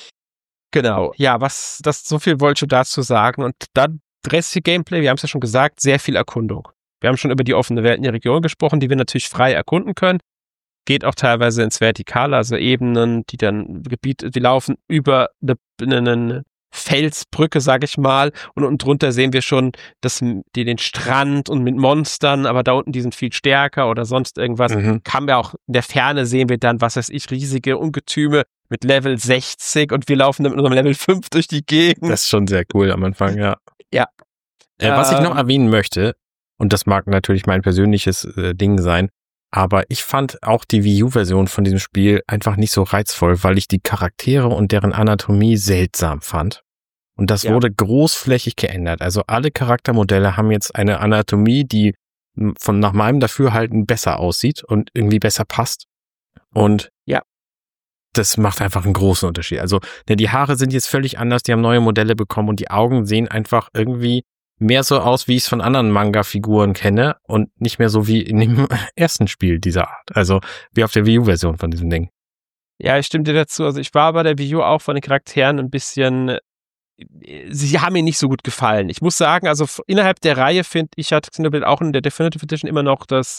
genau. Ja, was, das, so viel wollte ich dazu sagen. Und dann restliche Gameplay, wir haben es ja schon gesagt, sehr viel Erkundung. Wir haben schon über die offene Welt in der Region gesprochen, die wir natürlich frei erkunden können. Geht auch teilweise ins Vertikale, also Ebenen, die dann Gebiete, die laufen über eine, eine Felsbrücke, sag ich mal, und unten drunter sehen wir schon das, die, den Strand und mit Monstern, aber da unten, die sind viel stärker oder sonst irgendwas. Mhm. Kann man auch in der Ferne sehen wir dann, was weiß ich, riesige Ungetüme mit Level sechzig und wir laufen dann mit unserem Level fünf durch die Gegend. Das ist schon sehr cool am Anfang, ja. Ja. Äh, was ähm, ich noch erwähnen möchte, und das mag natürlich mein persönliches äh, Ding sein, aber ich fand auch die Wii U-Version von diesem Spiel einfach nicht so reizvoll, weil ich die Charaktere und deren Anatomie seltsam fand. Und das ja. wurde großflächig geändert. Also alle Charaktermodelle haben jetzt eine Anatomie, die von nach meinem Dafürhalten besser aussieht und irgendwie besser passt. Und ja, das macht einfach einen großen Unterschied. Also denn die Haare sind jetzt völlig anders, die haben neue Modelle bekommen und die Augen sehen einfach irgendwie mehr so aus, wie ich es von anderen Manga-Figuren kenne und nicht mehr so wie in dem ersten Spiel dieser Art. Also wie auf der Wii U-Version von diesem Ding. Ja, ich stimme dir dazu. Also ich war bei der Wii U auch von den Charakteren ein bisschen sie haben mir nicht so gut gefallen. Ich muss sagen, also innerhalb der Reihe finde ich, hat Xenoblade auch in der Definitive Edition immer noch das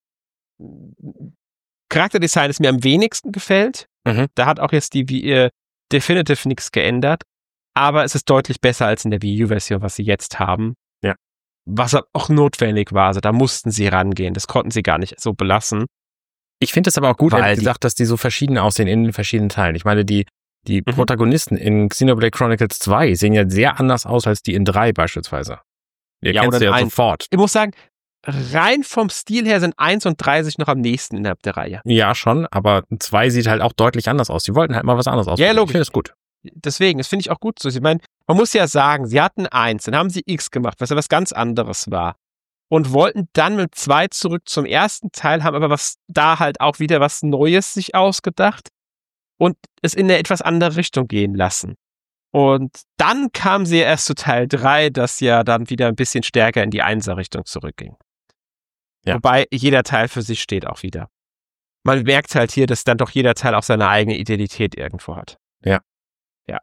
Charakterdesign, das mir am wenigsten gefällt. Mhm. Da hat auch jetzt die wie, Definitive nichts geändert, aber es ist deutlich besser als in der Wii U-Version, was sie jetzt haben. Ja. Was auch notwendig war. Also da mussten sie rangehen. Das konnten sie gar nicht so belassen. Ich finde es aber auch gut, Weil ehrlich gesagt, dass die so verschieden aussehen in den verschiedenen Teilen. Ich meine, die, die Mhm. Protagonisten in Xenoblade Chronicles zwei sehen ja sehr anders aus als die in drei beispielsweise. Ihr Ja, kennt oder sie ja ein- sofort. Ich muss sagen, rein vom Stil her sind eins und drei sich noch am nächsten innerhalb der Reihe. Ja, schon, aber zwei sieht halt auch deutlich anders aus. Die wollten halt mal was anderes ausprobieren. logisch. Ich finde es gut. Deswegen, das finde ich auch gut so. Ich meine, man muss ja sagen, sie hatten eins, dann haben sie X gemacht, was ja was ganz anderes war. Und wollten dann mit zwei zurück zum ersten Teil, haben aber was da halt auch wieder was Neues sich ausgedacht und es in eine etwas andere Richtung gehen lassen. Und dann kam sie erst zu Teil drei, das ja dann wieder ein bisschen stärker in die Einser-Richtung zurückging. Ja. Wobei jeder Teil für sich steht auch wieder. Man merkt halt hier, dass dann doch jeder Teil auch seine eigene Identität irgendwo hat. Ja. Ja.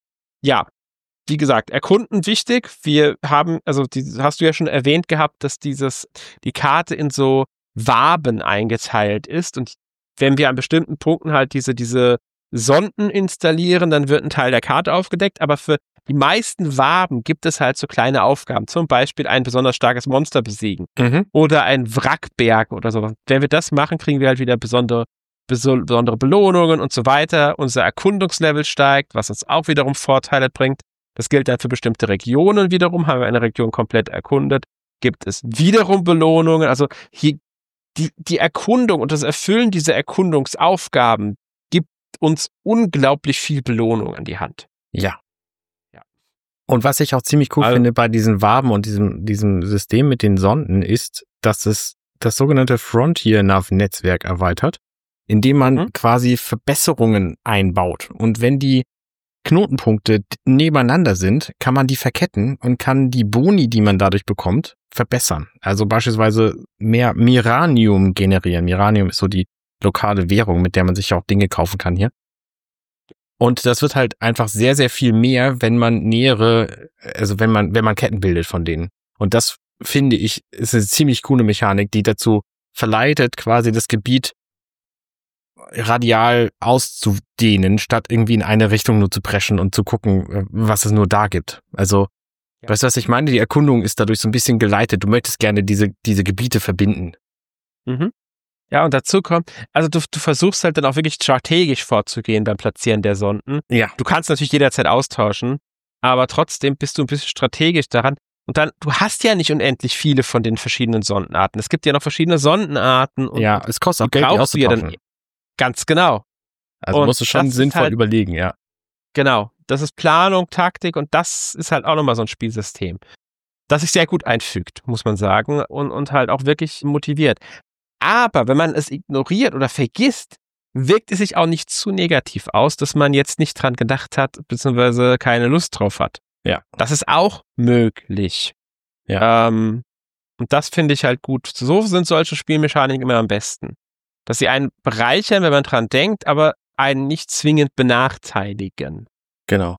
Ja. Wie gesagt, erkunden wichtig. Wir haben, also die, hast du ja schon erwähnt gehabt, dass dieses, die Karte in so Waben eingeteilt ist und wenn wir an bestimmten Punkten halt diese, diese Sonden installieren, dann wird ein Teil der Karte aufgedeckt, aber für die meisten Waben gibt es halt so kleine Aufgaben, zum Beispiel ein besonders starkes Monster besiegen Mhm. oder ein Wrack bergen oder so. Wenn wir das machen, kriegen wir halt wieder besondere, beso- besondere Belohnungen und so weiter. Unser Erkundungslevel steigt, was uns auch wiederum Vorteile bringt. Das gilt dann für bestimmte Regionen wiederum. Haben wir eine Region komplett erkundet, gibt es wiederum Belohnungen. Also hier die, die Erkundung und das Erfüllen dieser Erkundungsaufgaben gibt uns unglaublich viel Belohnung an die Hand. Ja. Ja. Und was ich auch ziemlich cool Also- finde bei diesen Waben und diesem, diesem System mit den Sonden ist, dass es das sogenannte Frontier-Nav-Netzwerk erweitert, indem man Mhm. quasi Verbesserungen einbaut. Und wenn die Knotenpunkte nebeneinander sind, kann man die verketten und kann die Boni, die man dadurch bekommt, verbessern. Also beispielsweise mehr Miranium generieren. Miranium ist so die lokale Währung, mit der man sich auch Dinge kaufen kann hier. Und das wird halt einfach sehr, sehr viel mehr, wenn man nähere, also wenn man, wenn man Ketten bildet von denen. Und das finde ich, ist eine ziemlich coole Mechanik, die dazu verleitet, quasi das Gebiet radial auszudehnen, statt irgendwie in eine Richtung nur zu preschen und zu gucken, was es nur da gibt. Also, Ja. weißt du, was ich meine? Die Erkundung ist dadurch so ein bisschen geleitet. Du möchtest gerne diese, diese Gebiete verbinden. Mhm. Ja, und dazu kommt, also du, du versuchst halt dann auch wirklich strategisch vorzugehen beim Platzieren der Sonden. Ja. Du kannst natürlich jederzeit austauschen, aber trotzdem bist du ein bisschen strategisch daran. Und dann, du hast ja nicht unendlich viele von den verschiedenen Sondenarten. Es gibt ja noch verschiedene Sondenarten. Und Ja, es kostet auch die Geld, die brauchst du ja dann auszutauschen. Ganz genau. Also und musst du schon das ist sinnvoll halt- überlegen, ja. Genau. Das ist Planung, Taktik und das ist halt auch nochmal so ein Spielsystem, das sich sehr gut einfügt, muss man sagen, und, und halt auch wirklich motiviert. Aber wenn man es ignoriert oder vergisst, wirkt es sich auch nicht zu negativ aus, dass man jetzt nicht dran gedacht hat, beziehungsweise keine Lust drauf hat. Ja. Das ist auch möglich. Ja. Ähm, und das finde ich halt gut. So sind solche Spielmechaniken immer am besten. Dass sie einen bereichern, wenn man dran denkt, aber einen nicht zwingend benachteiligen. Genau.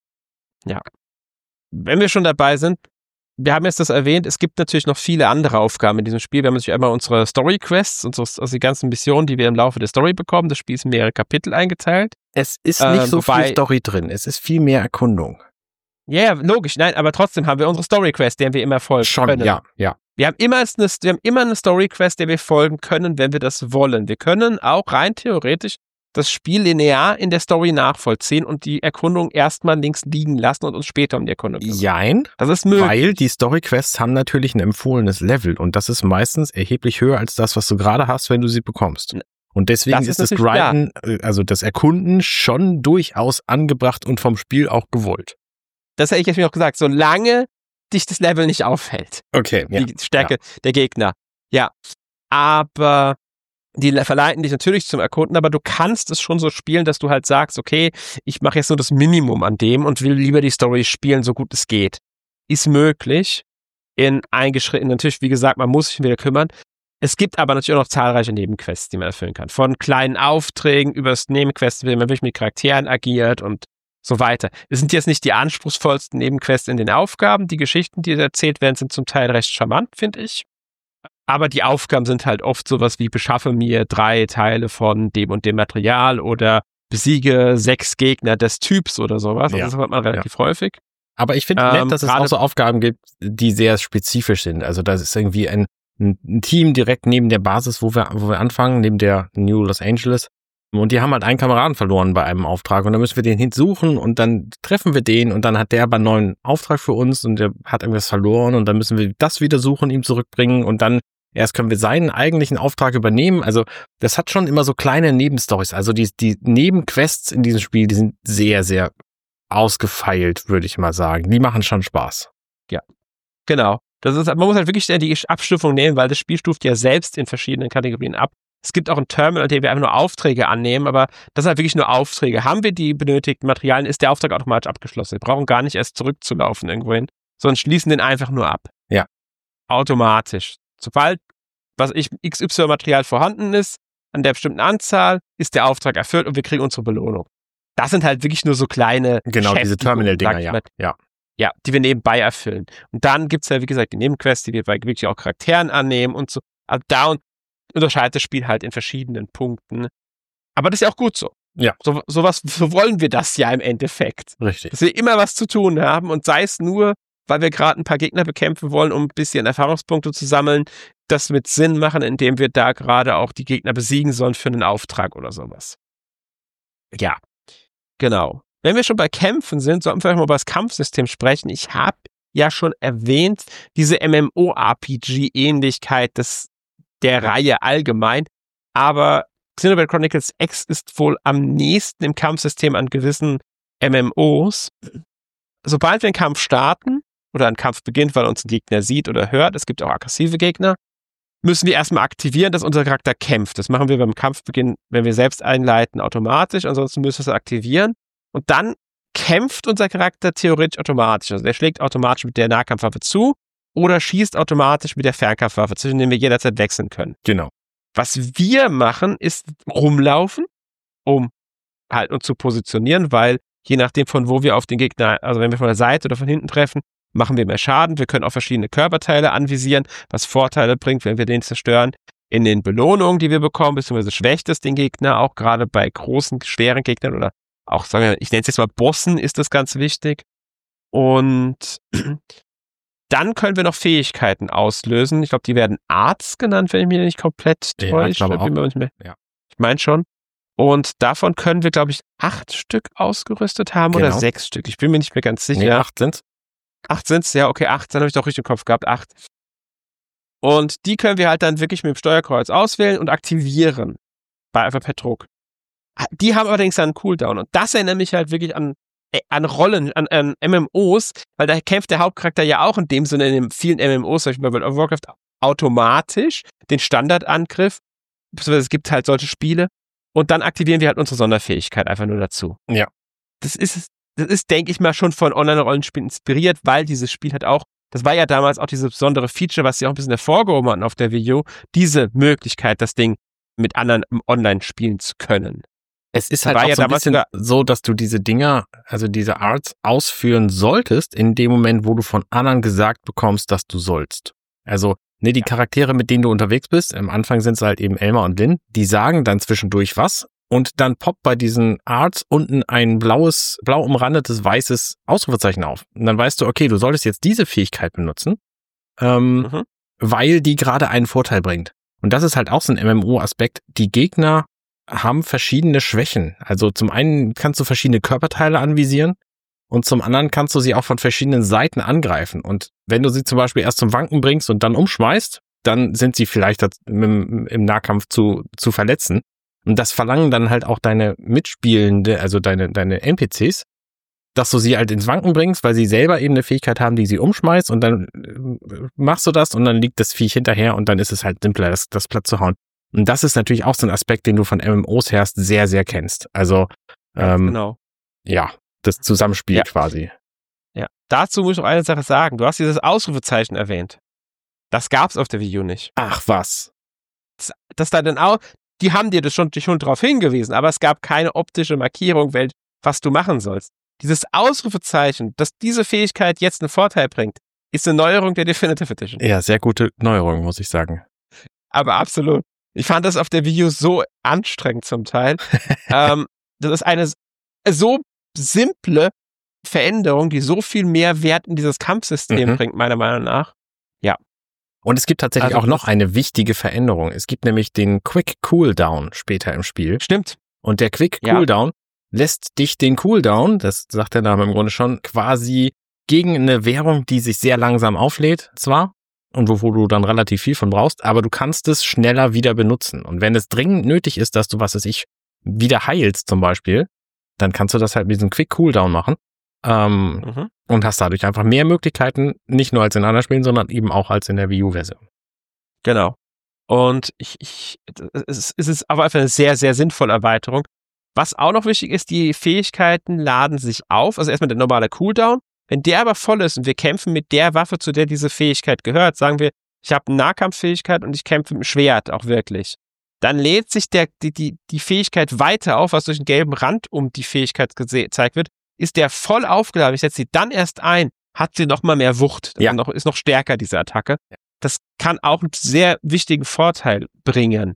Wenn wir schon dabei sind, wir haben jetzt das erwähnt, es gibt natürlich noch viele andere Aufgaben in diesem Spiel. Wir haben natürlich einmal unsere Story-Quests, unsere, also die ganzen Missionen, die wir im Laufe der Story bekommen. Das Spiel ist in mehrere Kapitel eingeteilt. Es ist Ähm, nicht so wobei- viel Story drin. Es ist viel mehr Erkundung. Ja, ja, logisch, nein, aber trotzdem haben wir unsere Story-Quest, der wir immer folgen Schon, können. ja, ja. Wir haben immer eine, wir haben immer eine Story-Quest, der wir folgen können, wenn wir das wollen. Wir können auch rein theoretisch das Spiel linear in der Story nachvollziehen und die Erkundung erstmal links liegen lassen und uns später um die Erkundung kümmern. Jein, Das ist möglich. weil die Story-Quests haben natürlich ein empfohlenes Level und das ist meistens erheblich höher als das, was du gerade hast, wenn du sie bekommst. Und deswegen Das ist ist das natürlich Grinden, äh, also das Erkunden schon durchaus angebracht und vom Spiel auch gewollt. Das hätte ich jetzt mir auch gesagt, solange dich das Level nicht aufhält. Okay, ja. Die Stärke der Gegner. Ja. Aber die verleiten dich natürlich zum Erkunden, aber du kannst es schon so spielen, dass du halt sagst, okay, ich mache jetzt nur das Minimum an dem und will lieber die Story spielen, so gut es geht. Ist möglich. In eingeschritten, natürlich, wie gesagt, man muss sich wieder kümmern. Es gibt aber natürlich auch noch zahlreiche Nebenquests, die man erfüllen kann. Von kleinen Aufträgen über das Nebenquests, wie man wirklich mit Charakteren agiert und so weiter. Es sind jetzt nicht die anspruchsvollsten Nebenquests in den Aufgaben. Die Geschichten, die erzählt werden, sind zum Teil recht charmant, finde ich. Aber die Aufgaben sind halt oft sowas wie beschaffe mir drei Teile von dem und dem Material oder besiege sechs Gegner des Typs oder sowas. Ja. Das hört man relativ ja. häufig. Aber ich finde ähm, nett, dass es auch so Aufgaben gibt, die sehr spezifisch sind. Also das ist irgendwie ein, ein Team direkt neben der Basis, wo wir, wo wir anfangen, neben der New Los Angeles. Und die haben halt einen Kameraden verloren bei einem Auftrag und dann müssen wir den hinsuchen und dann treffen wir den und dann hat der aber einen neuen Auftrag für uns und der hat irgendwas verloren und dann müssen wir das wieder suchen, ihm zurückbringen und dann erst können wir seinen eigentlichen Auftrag übernehmen. Also das hat schon immer so kleine Nebenstories. Also die, die Nebenquests in diesem Spiel, die sind sehr, sehr ausgefeilt, würde ich mal sagen. Die machen schon Spaß. Ja, genau. Das ist, man muss halt wirklich die Abstufung nehmen, weil das Spiel stuft ja selbst in verschiedenen Kategorien ab. Es gibt auch ein Terminal, in dem wir einfach nur Aufträge annehmen, aber das sind halt wirklich nur Aufträge. Haben wir die benötigten Materialien, ist der Auftrag automatisch abgeschlossen. Wir brauchen gar nicht erst zurückzulaufen irgendwohin, sondern schließen den einfach nur ab. Ja. Automatisch. Sobald, was ich, X Y-Material vorhanden ist, an der bestimmten Anzahl, ist der Auftrag erfüllt und wir kriegen unsere Belohnung. Das sind halt wirklich nur so kleine Genau, diese Terminal-Dinger, ja. ja. Ja, die wir nebenbei erfüllen. Und dann gibt's ja, wie gesagt, die Nebenquests, die wir bei wirklich auch Charakteren annehmen und so. Also da unterscheidet das Spiel halt in verschiedenen Punkten. Aber das ist ja auch gut so. Ja. So, so, was, so wollen wir das ja im Endeffekt. Richtig. Dass wir immer was zu tun haben und sei es nur, weil wir gerade ein paar Gegner bekämpfen wollen, um ein bisschen Erfahrungspunkte zu sammeln, das mit Sinn machen, indem wir da gerade auch die Gegner besiegen sollen für einen Auftrag oder sowas. Ja, genau. Wenn wir schon bei Kämpfen sind, sollten wir vielleicht mal über das Kampfsystem sprechen. Ich habe ja schon erwähnt, diese MMORPG Ähnlichkeit des der Reihe allgemein, aber Xenoblade Chronicles X ist wohl am nächsten im Kampfsystem an gewissen M M Os. Sobald wir einen Kampf starten oder ein Kampf beginnt, weil uns ein Gegner sieht oder hört, es gibt auch aggressive Gegner, müssen wir erstmal aktivieren, dass unser Charakter kämpft. Das machen wir beim Kampfbeginn, wenn wir selbst einleiten, automatisch, ansonsten müssen wir es aktivieren und dann kämpft unser Charakter theoretisch automatisch. Also der schlägt automatisch mit der Nahkampfwaffe zu oder schießt automatisch mit der Fernkampfwaffe, zwischen denen wir jederzeit wechseln können. Genau. Was wir machen, ist rumlaufen, um halt uns zu positionieren, weil je nachdem von wo wir auf den Gegner, also wenn wir von der Seite oder von hinten treffen, machen wir mehr Schaden. Wir können auch verschiedene Körperteile anvisieren, was Vorteile bringt, wenn wir den zerstören. In den Belohnungen, die wir bekommen, beziehungsweise schwächt es den Gegner, auch gerade bei großen, schweren Gegnern oder auch, sagen wir, ich nenne es jetzt mal Bossen, ist das ganz wichtig. Und dann können wir noch Fähigkeiten auslösen. Ich glaube, die werden Arts genannt, wenn ich mich nicht komplett ja, täusche. Ich glaube auch. Nicht mehr. Ja. Ich meine schon. Und davon können wir, glaube ich, acht Stück ausgerüstet haben genau. oder sechs Stück. Ich bin mir nicht mehr ganz sicher. Nee, acht sind's. Acht sind's, ja, okay, acht. Dann habe ich doch richtig im Kopf gehabt, acht. Und die können wir halt dann wirklich mit dem Steuerkreuz auswählen und aktivieren. Bei einfach per Druck. Die haben allerdings einen Cooldown. Und das erinnert mich halt wirklich an an Rollen, an, an M M Os, weil da kämpft der Hauptcharakter ja auch in dem Sinne in den vielen M M Os, zum Beispiel bei World of Warcraft, automatisch den Standardangriff, beziehungsweise es gibt halt solche Spiele und dann aktivieren wir halt unsere Sonderfähigkeit einfach nur dazu. Ja. Das ist, das ist, denke ich mal, schon von Online-Rollenspielen inspiriert, weil dieses Spiel hat auch, das war ja damals auch dieses besondere Feature, was sie auch ein bisschen hervorgehoben hatten auf der Wii U, diese Möglichkeit, das Ding mit anderen online spielen zu können. Es ist halt auch ja so ein bisschen so, dass du diese Dinger, also diese Arts ausführen solltest, in dem Moment, wo du von anderen gesagt bekommst, dass du sollst. Also, ne, die Charaktere, mit denen du unterwegs bist, am Anfang sind es halt eben Elmer und Lynn, die sagen dann zwischendurch was und dann poppt bei diesen Arts unten ein blaues, blau umrandetes, weißes Ausrufezeichen auf. Und dann weißt du, okay, du solltest jetzt diese Fähigkeit benutzen, ähm, mhm. weil die gerade einen Vorteil bringt. Und das ist halt auch so ein M M O-Aspekt. Die Gegner haben verschiedene Schwächen. Also zum einen kannst du verschiedene Körperteile anvisieren und zum anderen kannst du sie auch von verschiedenen Seiten angreifen. Und wenn du sie zum Beispiel erst zum Wanken bringst und dann umschmeißt, dann sind sie vielleicht im, im Nahkampf zu, zu verletzen. Und das verlangen dann halt auch deine Mitspielende, also deine, deine N P Cs, dass du sie halt ins Wanken bringst, weil sie selber eben eine Fähigkeit haben, die sie umschmeißt und dann machst du das und dann liegt das Viech hinterher und dann ist es halt simpler, das, das platt zu hauen. Und das ist natürlich auch so ein Aspekt, den du von M M Os her sehr, sehr kennst. Also, ähm, genau. ja, das Zusammenspiel ja. quasi. Ja, dazu muss ich noch eine Sache sagen. Du hast dieses Ausrufezeichen erwähnt. Das gab's auf der Wii U nicht. Ach, was? Das, das da dann auch, die haben dir das schon, dich schon drauf hingewiesen, aber es gab keine optische Markierung, was du machen sollst. dieses Ausrufezeichen, dass diese Fähigkeit jetzt einen Vorteil bringt, ist eine Neuerung der Definitive Edition. Ja, sehr gute Neuerung, muss ich sagen. Aber absolut. Ich fand das auf der Wii U so anstrengend zum Teil. ähm, das ist eine so simple Veränderung, die so viel mehr Wert in dieses Kampfsystem Mhm. bringt, meiner Meinung nach. Ja. Und es gibt tatsächlich Also auch noch das- eine wichtige Veränderung. Es gibt nämlich den Quick Cooldown später im Spiel. Stimmt. Und der Quick Ja. Cooldown lässt dich den Cooldown, das sagt der Name im Grunde schon, quasi gegen eine Währung, die sich sehr langsam auflädt, zwar, und wo, wo du dann relativ viel von brauchst, aber du kannst es schneller wieder benutzen. Und wenn es dringend nötig ist, dass du, was weiß ich, wieder heilst zum Beispiel, dann kannst du das halt mit diesem Quick Cooldown machen. Ähm, Mhm. und hast dadurch einfach mehr Möglichkeiten, nicht nur als in anderen Spielen, sondern eben auch als in der Wii U-Version. Genau. Und ich, ich, es ist aber einfach eine sehr, sehr sinnvolle Erweiterung. Was auch noch wichtig ist, die Fähigkeiten laden sich auf. Also erstmal der normale Cooldown. Wenn der aber voll ist und wir kämpfen mit der Waffe, zu der diese Fähigkeit gehört, sagen wir, ich habe eine Nahkampffähigkeit und ich kämpfe mit dem Schwert auch wirklich, dann lädt sich der, die, die, die Fähigkeit weiter auf, was durch einen gelben Rand um die Fähigkeit gezeigt wird. Ist der voll aufgeladen, ich setze sie dann erst ein, hat sie noch mal mehr Wucht. Ja. Noch, ist noch stärker, diese Attacke. Das kann auch einen sehr wichtigen Vorteil bringen.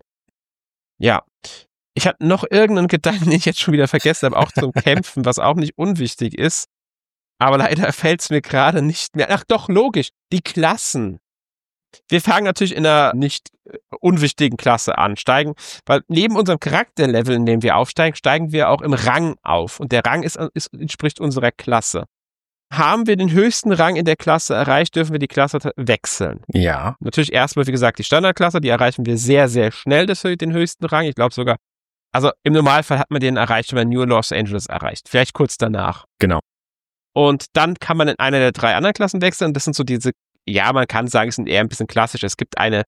Ja. Ich hatte noch irgendeinen Gedanken, den ich jetzt schon wieder vergessen habe, auch zum Kämpfen, was auch nicht unwichtig ist. Aber leider fällt es mir gerade nicht mehr. Ach doch, logisch. Die Klassen. Wir fangen natürlich in einer nicht unwichtigen Klasse an, steigen, weil neben unserem Charakterlevel, in dem wir aufsteigen, steigen wir auch im Rang auf. Und der Rang ist, ist, entspricht unserer Klasse. Haben wir den höchsten Rang in der Klasse erreicht, dürfen wir die Klasse wechseln. Ja. Natürlich erstmal, wie gesagt, die Standardklasse, die erreichen wir sehr, sehr schnell, das, den höchsten Rang. Ich glaube sogar, also im Normalfall hat man den erreicht, wenn man New Los Angeles erreicht. Vielleicht kurz danach. Genau. Und dann kann man in eine der drei anderen Klassen wechseln. Das sind so diese, ja, man kann sagen, es sind eher ein bisschen klassisch. Es gibt eine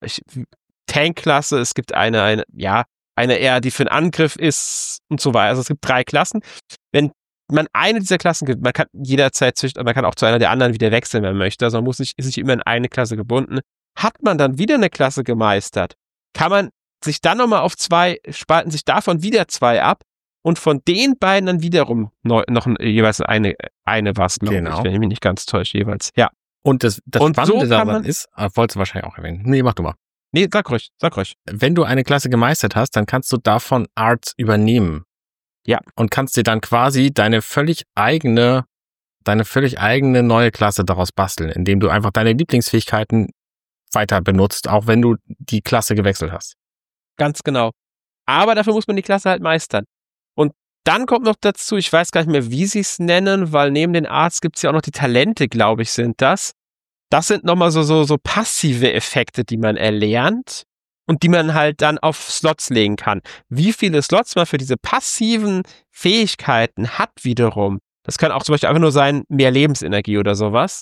Tank-Klasse, es gibt eine, eine, ja, eine eher, die für einen Angriff ist und so weiter. Also es gibt drei Klassen. Wenn man eine dieser Klassen gibt, man kann jederzeit, man kann auch zu einer der anderen wieder wechseln, wenn man möchte. Also man muss nicht, ist nicht immer in eine Klasse gebunden. Hat man dann wieder eine Klasse gemeistert, kann man sich dann nochmal auf zwei, spalten sich davon wieder zwei ab und von den beiden dann wiederum neu, noch jeweils eine, eine was, glaube Genau. ich, wenn ich mich nicht ganz täusche, jeweils. Ja. Und das, das Und Spannende so kann daran man- ist, ah, wolltest du wahrscheinlich auch erwähnen. Nee, mach du mal. Nee, sag ruhig, sag ruhig. Wenn du eine Klasse gemeistert hast, dann kannst du davon Arts übernehmen. Ja. Und kannst dir dann quasi deine völlig eigene, deine völlig eigene neue Klasse daraus basteln, indem du einfach deine Lieblingsfähigkeiten weiter benutzt, auch wenn du die Klasse gewechselt hast. Ganz genau. Aber dafür muss man die Klasse halt meistern. Und dann kommt noch dazu, ich weiß gar nicht mehr, wie sie es nennen, weil neben den Arts gibt es ja auch noch die Talente, glaube ich, sind das. Das sind nochmal so, so, so passive Effekte, die man erlernt und die man halt dann auf Slots legen kann. Wie viele Slots man für diese passiven Fähigkeiten hat wiederum, das kann auch zum Beispiel einfach nur sein, mehr Lebensenergie oder sowas.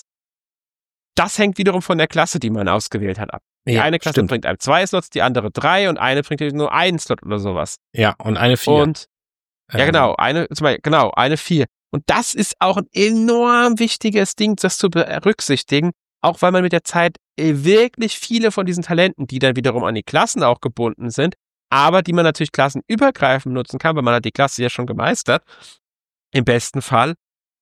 Das hängt wiederum von der Klasse, die man ausgewählt hat, ab. Die Ja, eine Klasse stimmt. bringt einem zwei Slots, die andere drei und eine bringt eben nur einen Slot oder sowas. Ja, und eine vier. Und ja, Ähm, genau, eine, zum Beispiel, genau, eine vier. Und das ist auch ein enorm wichtiges Ding, das zu berücksichtigen, auch weil man mit der Zeit äh, wirklich viele von diesen Talenten, die dann wiederum an die Klassen auch gebunden sind, aber die man natürlich klassenübergreifend nutzen kann, weil man hat die Klasse ja schon gemeistert, im besten Fall,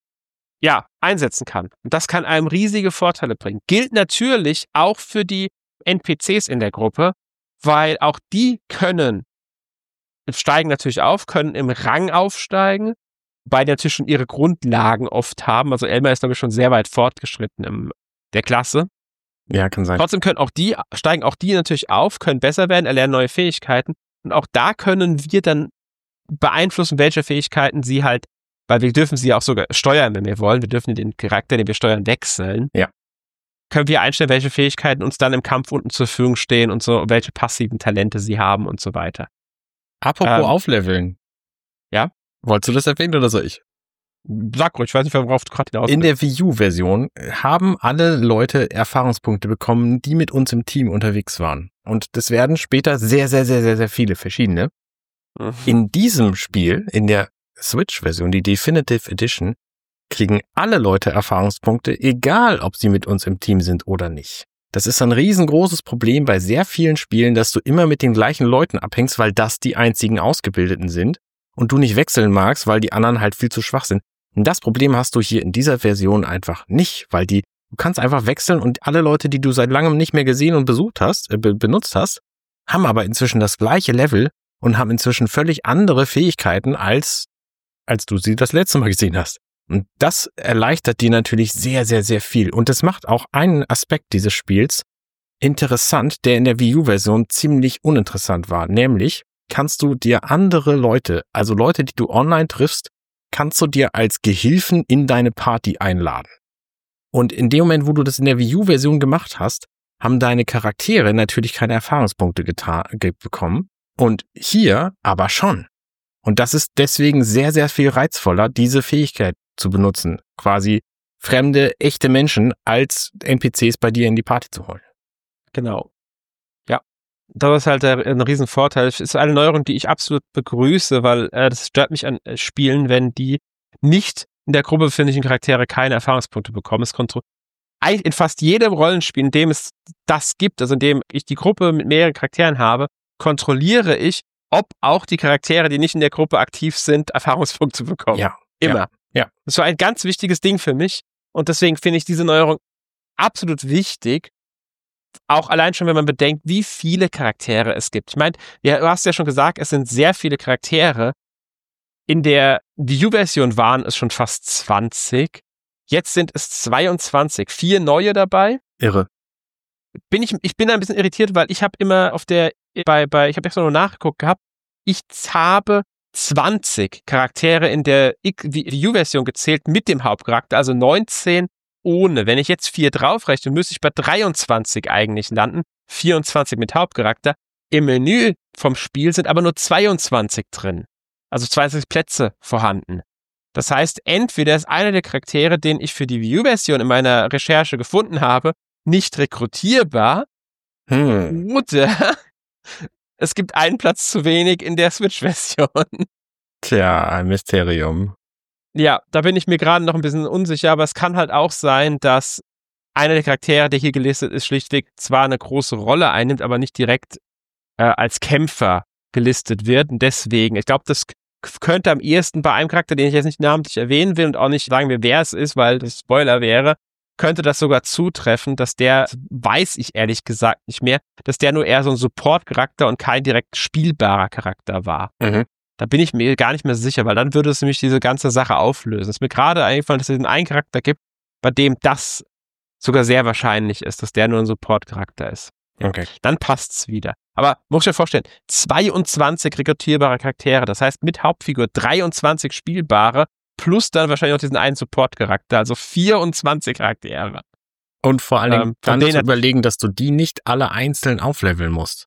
ja, einsetzen kann. Und das kann einem riesige Vorteile bringen. Gilt natürlich auch für die N P Cs in der Gruppe, weil auch die können, steigen natürlich auf, können im Rang aufsteigen, wobei die natürlich schon ihre Grundlagen oft haben. Also Elmer ist, glaube ich, schon sehr weit fortgeschritten in der Klasse. Ja, kann sein. Trotzdem können auch die, steigen auch die natürlich auf, können besser werden, erlernen neue Fähigkeiten. Und auch da können wir dann beeinflussen, welche Fähigkeiten sie halt, weil wir dürfen sie auch sogar steuern, wenn wir wollen. Wir dürfen den Charakter, den wir steuern, wechseln. Ja. Können wir einstellen, welche Fähigkeiten uns dann im Kampf unten zur Verfügung stehen und so, welche passiven Talente sie haben und so weiter. Apropos Ähm, aufleveln. Ja? Wolltest du das erwähnen oder soll ich? Sag ruhig, ich weiß nicht, worauf du gerade hinaus In willst. der Wii U-Version haben alle Leute Erfahrungspunkte bekommen, die mit uns im Team unterwegs waren. Und das werden später sehr, sehr, sehr, sehr, sehr viele verschiedene. Mhm. In diesem Spiel, in der Switch-Version, die Definitive Edition, kriegen alle Leute Erfahrungspunkte, egal ob sie mit uns im Team sind oder nicht. Das ist ein riesengroßes Problem bei sehr vielen Spielen, dass du immer mit den gleichen Leuten abhängst, weil das die einzigen Ausgebildeten sind und du nicht wechseln magst, weil die anderen halt viel zu schwach sind. Und das Problem hast du hier in dieser Version einfach nicht, weil die, du kannst einfach wechseln und alle Leute, die du seit langem nicht mehr gesehen und besucht hast, äh, be- benutzt hast, haben aber inzwischen das gleiche Level und haben inzwischen völlig andere Fähigkeiten, als, als du sie das letzte Mal gesehen hast. Und das erleichtert dir natürlich sehr, sehr, sehr viel. Und es macht auch einen Aspekt dieses Spiels interessant, der in der Wii U-Version ziemlich uninteressant war. Nämlich kannst du dir andere Leute, also Leute, die du online triffst, kannst du dir als Gehilfen in deine Party einladen. Und in dem Moment, wo du das in der Wii U-Version gemacht hast, haben deine Charaktere natürlich keine Erfahrungspunkte geta- ge- bekommen. Und hier aber schon. Und das ist deswegen sehr, sehr viel reizvoller, diese Fähigkeit zu benutzen. Quasi fremde, echte Menschen als N P Cs bei dir in die Party zu holen. Genau. Ja. Das ist halt der, ein Riesenvorteil. Es ist eine Neuerung, die ich absolut begrüße, weil äh, das stört mich an äh, Spielen, wenn die nicht in der Gruppe befindlichen Charaktere keine Erfahrungspunkte bekommen. Es kontro- in fast jedem Rollenspiel, in dem es das gibt, also in dem ich die Gruppe mit mehreren Charakteren habe, kontrolliere ich, ob auch die Charaktere, die nicht in der Gruppe aktiv sind, Erfahrungspunkte bekommen. Ja. Immer. Ja. ja. Das war ein ganz wichtiges Ding für mich und deswegen finde ich diese Neuerung absolut wichtig. Auch allein schon, wenn man bedenkt, wie viele Charaktere es gibt. Ich meine, ja, du hast ja schon gesagt, es sind sehr viele Charaktere. In der Wii U-Version waren es schon fast zwanzig. Jetzt sind es zweiundzwanzig. Vier neue dabei. Irre. Bin ich, ich bin ein bisschen irritiert, weil ich habe immer auf der, bei, bei, ich habe extra noch nachgeguckt gehabt, ich habe zwanzig Charaktere in der Wii U-Version gezählt mit dem Hauptcharakter, also neunzehn ohne. Wenn ich jetzt vier draufrechne, müsste ich bei dreiundzwanzig eigentlich landen, vierundzwanzig mit Hauptcharakter. Im Menü vom Spiel sind aber nur zweiundzwanzig drin. Also zweiundzwanzig Plätze vorhanden. Das heißt, entweder ist einer der Charaktere, den ich für die Wii U-Version in meiner Recherche gefunden habe, nicht rekrutierbar, Hm. oder es gibt einen Platz zu wenig in der Switch-Version. Tja, ein Mysterium. Ja, da bin ich mir gerade noch ein bisschen unsicher, aber es kann halt auch sein, dass einer der Charaktere, der hier gelistet ist, schlichtweg zwar eine große Rolle einnimmt, aber nicht direkt äh, als Kämpfer gelistet wird. Und deswegen, ich glaube, das könnte am ehesten bei einem Charakter, den ich jetzt nicht namentlich erwähnen will und auch nicht sagen will, wer es ist, weil das Spoiler wäre, könnte das sogar zutreffen, dass der, weiß ich ehrlich gesagt nicht mehr, dass der nur eher so ein Support-Charakter und kein direkt spielbarer Charakter war. Mhm. Da bin ich mir gar nicht mehr sicher, weil dann würde es nämlich diese ganze Sache auflösen. Es ist mir gerade eingefallen, dass es diesen einen Charakter gibt, bei dem das sogar sehr wahrscheinlich ist, dass der nur ein Support-Charakter ist. Okay. Dann passt's wieder. Aber muss ich mir vorstellen, zweiundzwanzig rekrutierbare Charaktere, das heißt mit Hauptfigur dreiundzwanzig spielbare, plus dann wahrscheinlich auch diesen einen Support-Charakter, also vierundzwanzig Charaktere. Und vor allen Dingen Ähm, dann von zu denen- überlegen, dass du die nicht alle einzeln aufleveln musst.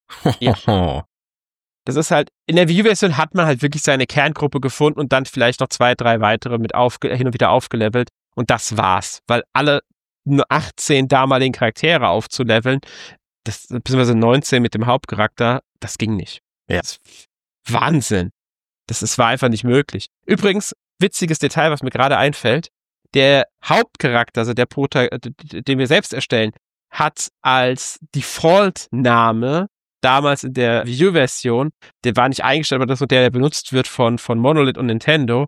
Ja. Das ist halt, in der Wii U-Version hat man halt wirklich seine Kerngruppe gefunden und dann vielleicht noch zwei, drei weitere mit aufge- hin und wieder aufgelevelt. Und das war's. Weil alle nur achtzehn damaligen Charaktere aufzuleveln, das, beziehungsweise neunzehn mit dem Hauptcharakter, das ging nicht. Ja. Das ist Wahnsinn. Das ist, war einfach nicht möglich. Übrigens, witziges Detail, was mir gerade einfällt, der Hauptcharakter, also der Prota- den wir selbst erstellen, hat als Default-Name damals in der Wii U-Version, der war nicht eingestellt, aber das ist der, der benutzt wird von, von Monolith und Nintendo,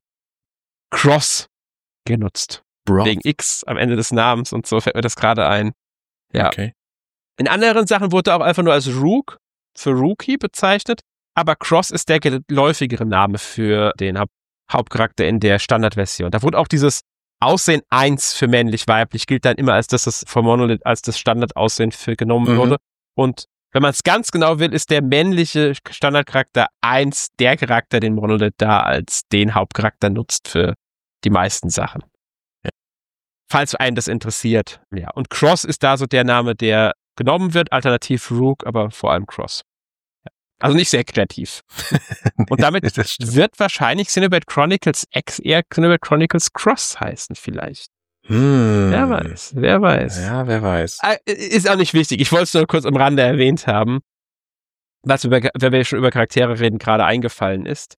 Cross genutzt. Bro. Wegen X am Ende des Namens und so fällt mir das gerade ein. Ja. Okay. In anderen Sachen wurde er auch einfach nur als Rook für Rookie bezeichnet, aber Cross ist der geläufigere Name für den Haupt- Hauptcharakter in der Standardversion. Da wurde auch dieses Aussehen eins für männlich-weiblich gilt dann immer als das, das von Monolith als das Standardaussehen für genommen Mhm. wurde. Und wenn man es ganz genau will, ist der männliche Standardcharakter eins der Charakter, den Monolith da als den Hauptcharakter nutzt für die meisten Sachen. Ja. Falls einen das interessiert. Ja. Und Cross ist da so der Name, der genommen wird, alternativ Rook, aber vor allem Cross. Ja. Also nicht sehr kreativ. Und damit Das stimmt. wird wahrscheinlich Xenoblade Chronicles X eher Xenoblade Chronicles Cross heißen vielleicht. Hm. Wer weiß, wer weiß. Ja, wer weiß. Ah, Ist auch nicht wichtig. Ich wollte es nur kurz am Rande erwähnt haben, was über, wenn wir schon über Charaktere reden, gerade eingefallen ist.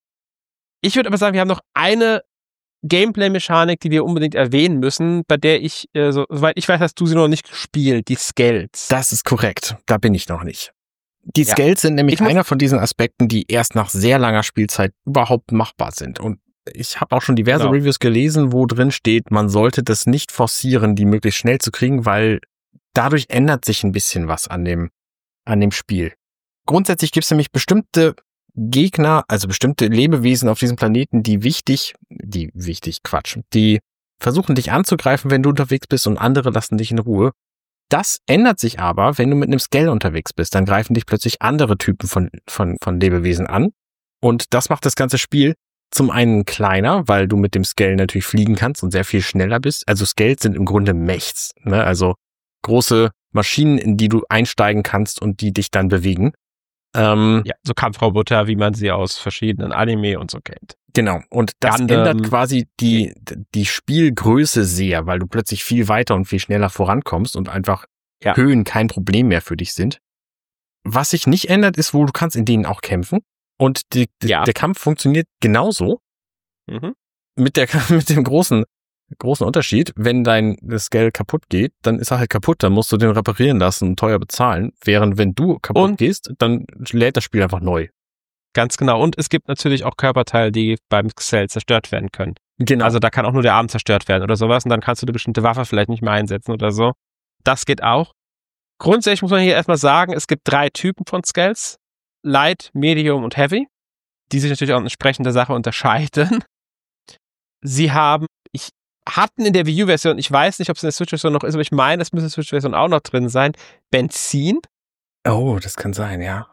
Ich würde aber sagen, wir haben noch eine Gameplay-Mechanik, die wir unbedingt erwähnen müssen, bei der ich, äh, so, soweit ich weiß, hast du sie noch nicht gespielt, die Scales. Das ist korrekt. Da bin ich noch nicht. Die Ja. Scales sind nämlich Ich muss- einer von diesen Aspekten, die erst nach sehr langer Spielzeit überhaupt machbar sind. Und ich habe auch schon diverse Genau. Reviews gelesen, wo drin steht, man sollte das nicht forcieren, die möglichst schnell zu kriegen, weil dadurch ändert sich ein bisschen was an dem, an dem Spiel. Grundsätzlich gibt es nämlich bestimmte Gegner, also bestimmte Lebewesen auf diesem Planeten, die wichtig, die wichtig, Quatsch, die versuchen dich anzugreifen, wenn du unterwegs bist und andere lassen dich in Ruhe. Das ändert sich aber, wenn du mit einem Scale unterwegs bist. Dann greifen dich plötzlich andere Typen von, von, von Lebewesen an. Und das macht das ganze Spiel zum einen kleiner, weil du mit dem Scale natürlich fliegen kannst und sehr viel schneller bist. Also Scales sind im Grunde Mechs, ne? Also große Maschinen, in die du einsteigen kannst und die dich dann bewegen. Ähm, ja, so Kampfroboter, wie man sie aus verschiedenen Anime und so kennt. Genau, und das Gundam. ändert quasi die, die Spielgröße sehr, weil du plötzlich viel weiter und viel schneller vorankommst und einfach ja. Höhen kein Problem mehr für dich sind. Was sich nicht ändert, ist, wo du kannst in denen auch kämpfen. Und die, die, ja. der Kampf funktioniert genauso. Mhm. Mit der mit dem großen großen Unterschied, wenn dein Scale kaputt geht, dann ist er halt kaputt, dann musst du den reparieren lassen und teuer bezahlen. Während wenn du kaputt und? gehst, dann lädt das Spiel einfach neu. Ganz genau. Und es gibt natürlich auch Körperteile, die beim Scale zerstört werden können. Genau. Also da kann auch nur der Arm zerstört werden oder sowas und dann kannst du eine bestimmte Waffe vielleicht nicht mehr einsetzen oder so. Das geht auch. Grundsätzlich muss man hier erstmal sagen, es gibt drei Typen von Scales. Light, Medium und Heavy. Die sich natürlich auch entsprechend der Sache unterscheiden. Sie haben, ich hatten in der Wii U-Version, ich weiß nicht, ob es in der Switch-Version noch ist, aber ich meine, es müsste in der Switch-Version auch noch drin sein, Benzin. Oh, das kann sein, ja.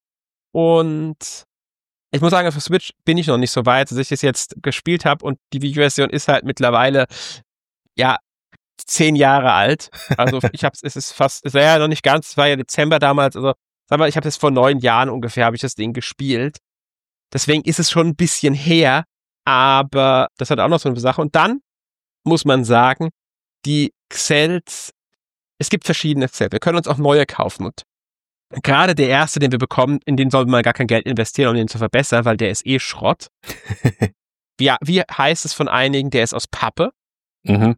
Und ich muss sagen, für Switch bin ich noch nicht so weit, dass ich das jetzt gespielt habe und die Wii U-Version ist halt mittlerweile, ja, zehn Jahre alt. Also ich hab's, es ist fast, es war ja noch nicht ganz, es war ja Dezember damals, also sag mal, ich habe das vor neun Jahren ungefähr, habe ich das Ding gespielt. Deswegen ist es schon ein bisschen her, aber das hat auch noch so eine Sache. Und dann muss man sagen, die Xels, es gibt verschiedene Xels, wir können uns auch neue kaufen und gerade der erste, den wir bekommen, in den soll man gar kein Geld investieren, um den zu verbessern, weil der ist eh Schrott. wie, wie heißt es von einigen, der ist aus Pappe. Mhm.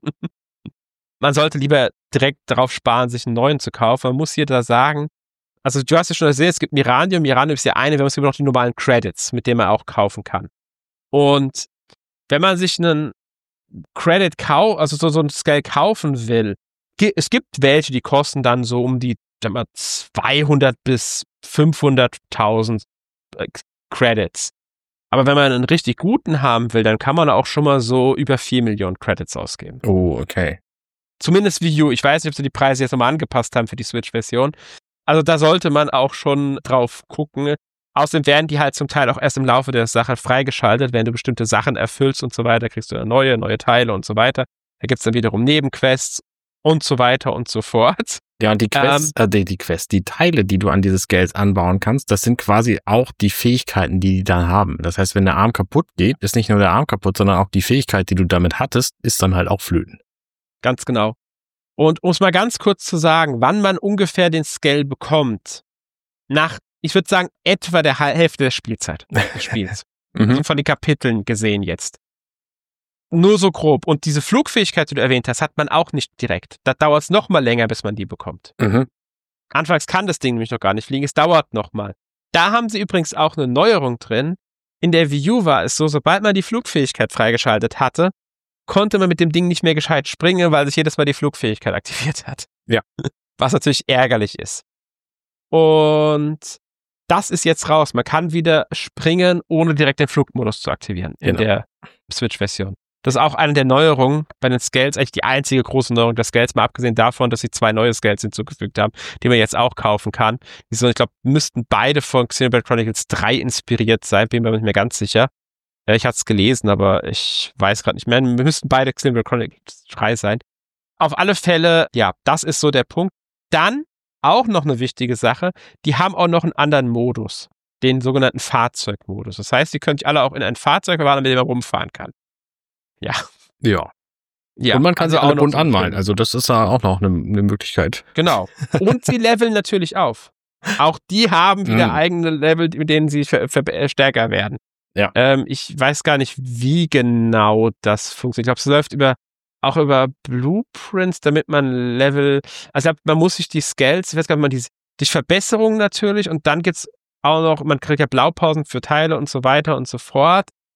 Man sollte lieber direkt darauf sparen, sich einen neuen zu kaufen. Man muss hier da sagen, also du hast ja schon gesehen, es gibt Miranium. Miranium ist ja eine, wir haben es noch die normalen Credits, mit denen man auch kaufen kann. Und wenn man sich einen Credit kau, also so, so ein Scale kaufen will, es gibt welche, die kosten dann so um die mal, zweihundert bis fünfhunderttausend Credits. Aber wenn man einen richtig guten haben will, dann kann man auch schon mal so über vier Millionen Credits ausgeben. Oh, okay. Zumindest Wii U. Ich weiß nicht, ob sie die Preise jetzt nochmal angepasst haben für die Switch-Version. Also da sollte man auch schon drauf gucken. Außerdem werden die halt zum Teil auch erst im Laufe der Sache freigeschaltet, wenn du bestimmte Sachen erfüllst und so weiter, kriegst du dann neue, neue Teile und so weiter. Da gibt's dann wiederum Nebenquests und so weiter und so fort. Ja, und die Quests, ähm, äh, die, die Quests, die Teile, die du an diese Scales anbauen kannst, das sind quasi auch die Fähigkeiten, die die dann haben. Das heißt, wenn der Arm kaputt geht, ist nicht nur der Arm kaputt, sondern auch die Fähigkeit, die du damit hattest, ist dann halt auch flöten. Ganz genau. Und um es mal ganz kurz zu sagen, wann man ungefähr den Scale bekommt, nach, ich würde sagen, etwa der Hälfte der Spielzeit des Spiels. mhm. Also von den Kapiteln gesehen jetzt. Nur so grob. Und diese Flugfähigkeit, die du erwähnt hast, hat man auch nicht direkt. Da dauert es noch mal länger, bis man die bekommt. Mhm. Anfangs kann das Ding nämlich noch gar nicht fliegen. Es dauert noch mal. Da haben sie übrigens auch eine Neuerung drin. In der Wii U war es so, sobald man die Flugfähigkeit freigeschaltet hatte, konnte man mit dem Ding nicht mehr gescheit springen, weil sich jedes Mal die Flugfähigkeit aktiviert hat. Ja. Was natürlich ärgerlich ist. Und das ist jetzt raus. Man kann wieder springen, ohne direkt den Flugmodus zu aktivieren in genau. der Switch-Version. Das ist auch eine der Neuerungen bei den Scales, eigentlich die einzige große Neuerung der Scales, mal abgesehen davon, dass sie zwei neue Scales hinzugefügt haben, die man jetzt auch kaufen kann. Die sind, ich glaube, müssten beide von Xenoblade Chronicles drei inspiriert sein, bin mir nicht mehr ganz sicher. Ich hatte es gelesen, aber ich weiß gerade nicht mehr. Wir müssten beide Xenoblade Chronicles drei sein. Auf alle Fälle, ja, das ist so der Punkt. Dann auch noch eine wichtige Sache, die haben auch noch einen anderen Modus, den sogenannten Fahrzeugmodus. Das heißt, die können sich alle auch in ein Fahrzeug verwandeln, mit dem man rumfahren kann. Ja. Ja. ja. Und man kann also sie alle bunt so anmalen. Film. Also das ist ja auch noch eine, eine Möglichkeit. Genau. Und sie leveln natürlich auf. Auch die haben wieder mm. eigene Level, mit denen sie ver- ver- stärker werden. Ja. Ähm, ich weiß gar nicht, wie genau das funktioniert. Ich glaube, es läuft über auch über Blueprints, damit man Level, also man muss sich die Scales, ich weiß gar nicht, man die, die Verbesserungen natürlich und dann gibt's auch noch, man kriegt ja Blaupausen für Teile und so weiter und so fort.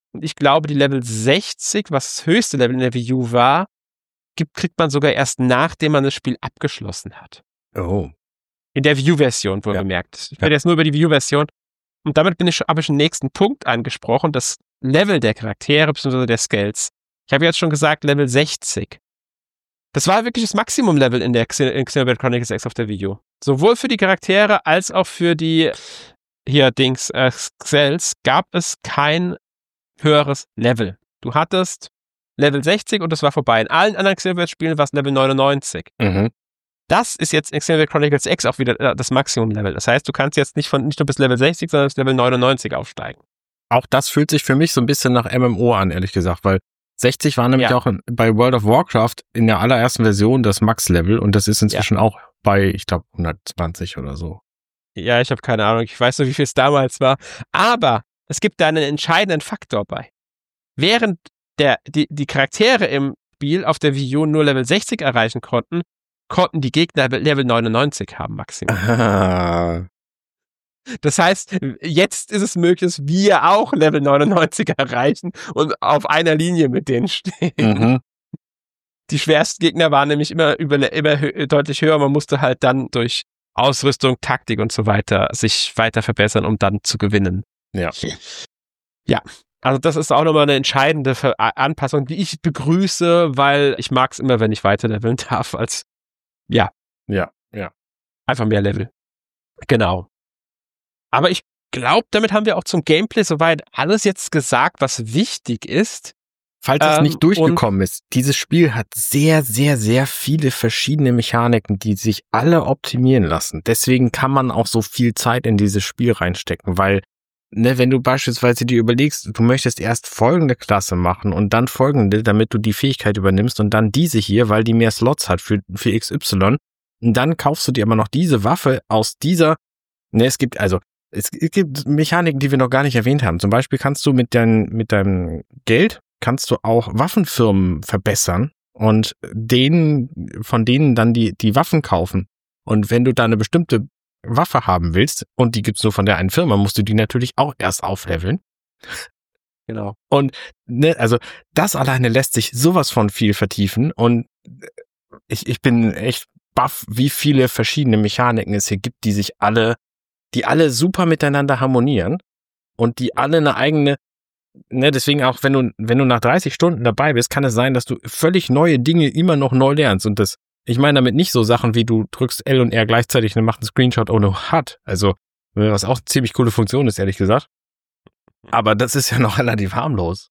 Und ich glaube, die Level sechzig, was das höchste Level in der Wii U war, gibt, kriegt man sogar erst nachdem man das Spiel abgeschlossen hat. Oh. In der Wii U-Version, wohl Ja. bemerkt. Ich Ja. rede jetzt nur über die Wii U-Version. Und damit bin ich, habe ich den nächsten Punkt angesprochen, das Level der Charaktere bzw. der Skills. Ich habe jetzt schon gesagt, Level sechzig. Das war wirklich das Maximum-Level in der Xen- in Xenoblade Chronicles X auf der Wii U. Sowohl für die Charaktere als auch für die hier Dings äh, Skills gab es kein höheres Level. Du hattest Level sechzig und das war vorbei. In allen anderen Xenoblade-Spielen war es Level neunundneunzig. Mhm. Das ist jetzt in Xenoblade Chronicles X auch wieder äh, das Maximum-Level. Das heißt, du kannst jetzt nicht von nicht nur bis Level sechzig, sondern bis Level neunundneunzig aufsteigen. Auch das fühlt sich für mich so ein bisschen nach M M O an, ehrlich gesagt, weil sechzig war nämlich Ja. auch in, bei World of Warcraft in der allerersten Version das Max-Level und das ist inzwischen auch bei, ich glaube, hundertzwanzig oder so. Ja, ich habe keine Ahnung. Ich weiß nur, wie viel es damals war. Aber es gibt da einen entscheidenden Faktor bei. Während der, die, die Charaktere im Spiel auf der Wii U nur Level sechzig erreichen konnten, konnten die Gegner Level neunundneunzig haben maximal. Ah. Das heißt, jetzt ist es möglich, dass wir auch Level neunundneunzig erreichen und auf einer Linie mit denen stehen. Mhm. Die schwersten Gegner waren nämlich immer, über, immer hö- deutlich höher. Man musste halt dann durch Ausrüstung, Taktik und so weiter sich weiter verbessern, um dann zu gewinnen. Ja. Ja, also das ist auch nochmal eine entscheidende Ver- Anpassung, die ich begrüße, weil ich mag es immer, wenn ich weiter leveln darf, als ja, Ja, ja. einfach mehr Level. Genau. Aber ich glaube, damit haben wir auch zum Gameplay soweit alles jetzt gesagt, was wichtig ist. Falls es Ähm, nicht durchgekommen ist, dieses Spiel hat sehr, sehr, sehr viele verschiedene Mechaniken, die sich alle optimieren lassen. Deswegen kann man auch so viel Zeit in dieses Spiel reinstecken, weil, ne, wenn du beispielsweise dir überlegst, du möchtest erst folgende Klasse machen und dann folgende, damit du die Fähigkeit übernimmst und dann diese hier, weil die mehr Slots hat für, für X Y. Und dann kaufst du dir aber noch diese Waffe aus dieser, ne, es gibt also, es gibt Mechaniken, die wir noch gar nicht erwähnt haben. Zum Beispiel kannst du mit, dein, mit deinem Geld kannst du auch Waffenfirmen verbessern und denen, von denen dann die, die Waffen kaufen. Und wenn du da eine bestimmte Waffe haben willst und die gibt's nur von der einen Firma, musst du die natürlich auch erst aufleveln. Genau. Und ne, also das alleine lässt sich sowas von viel vertiefen und ich, ich bin echt baff, wie viele verschiedene Mechaniken es hier gibt, die sich alle, die alle super miteinander harmonieren und die alle eine eigene, ne, deswegen auch, wenn du, wenn du nach dreißig Stunden dabei bist, kann es sein, dass du völlig neue Dinge immer noch neu lernst. Und das, ich meine damit nicht so Sachen wie du drückst L und R gleichzeitig und dann macht einen Screenshot ohne H U D. Also, was auch eine ziemlich coole Funktion ist, ehrlich gesagt. Aber das ist ja noch relativ harmlos.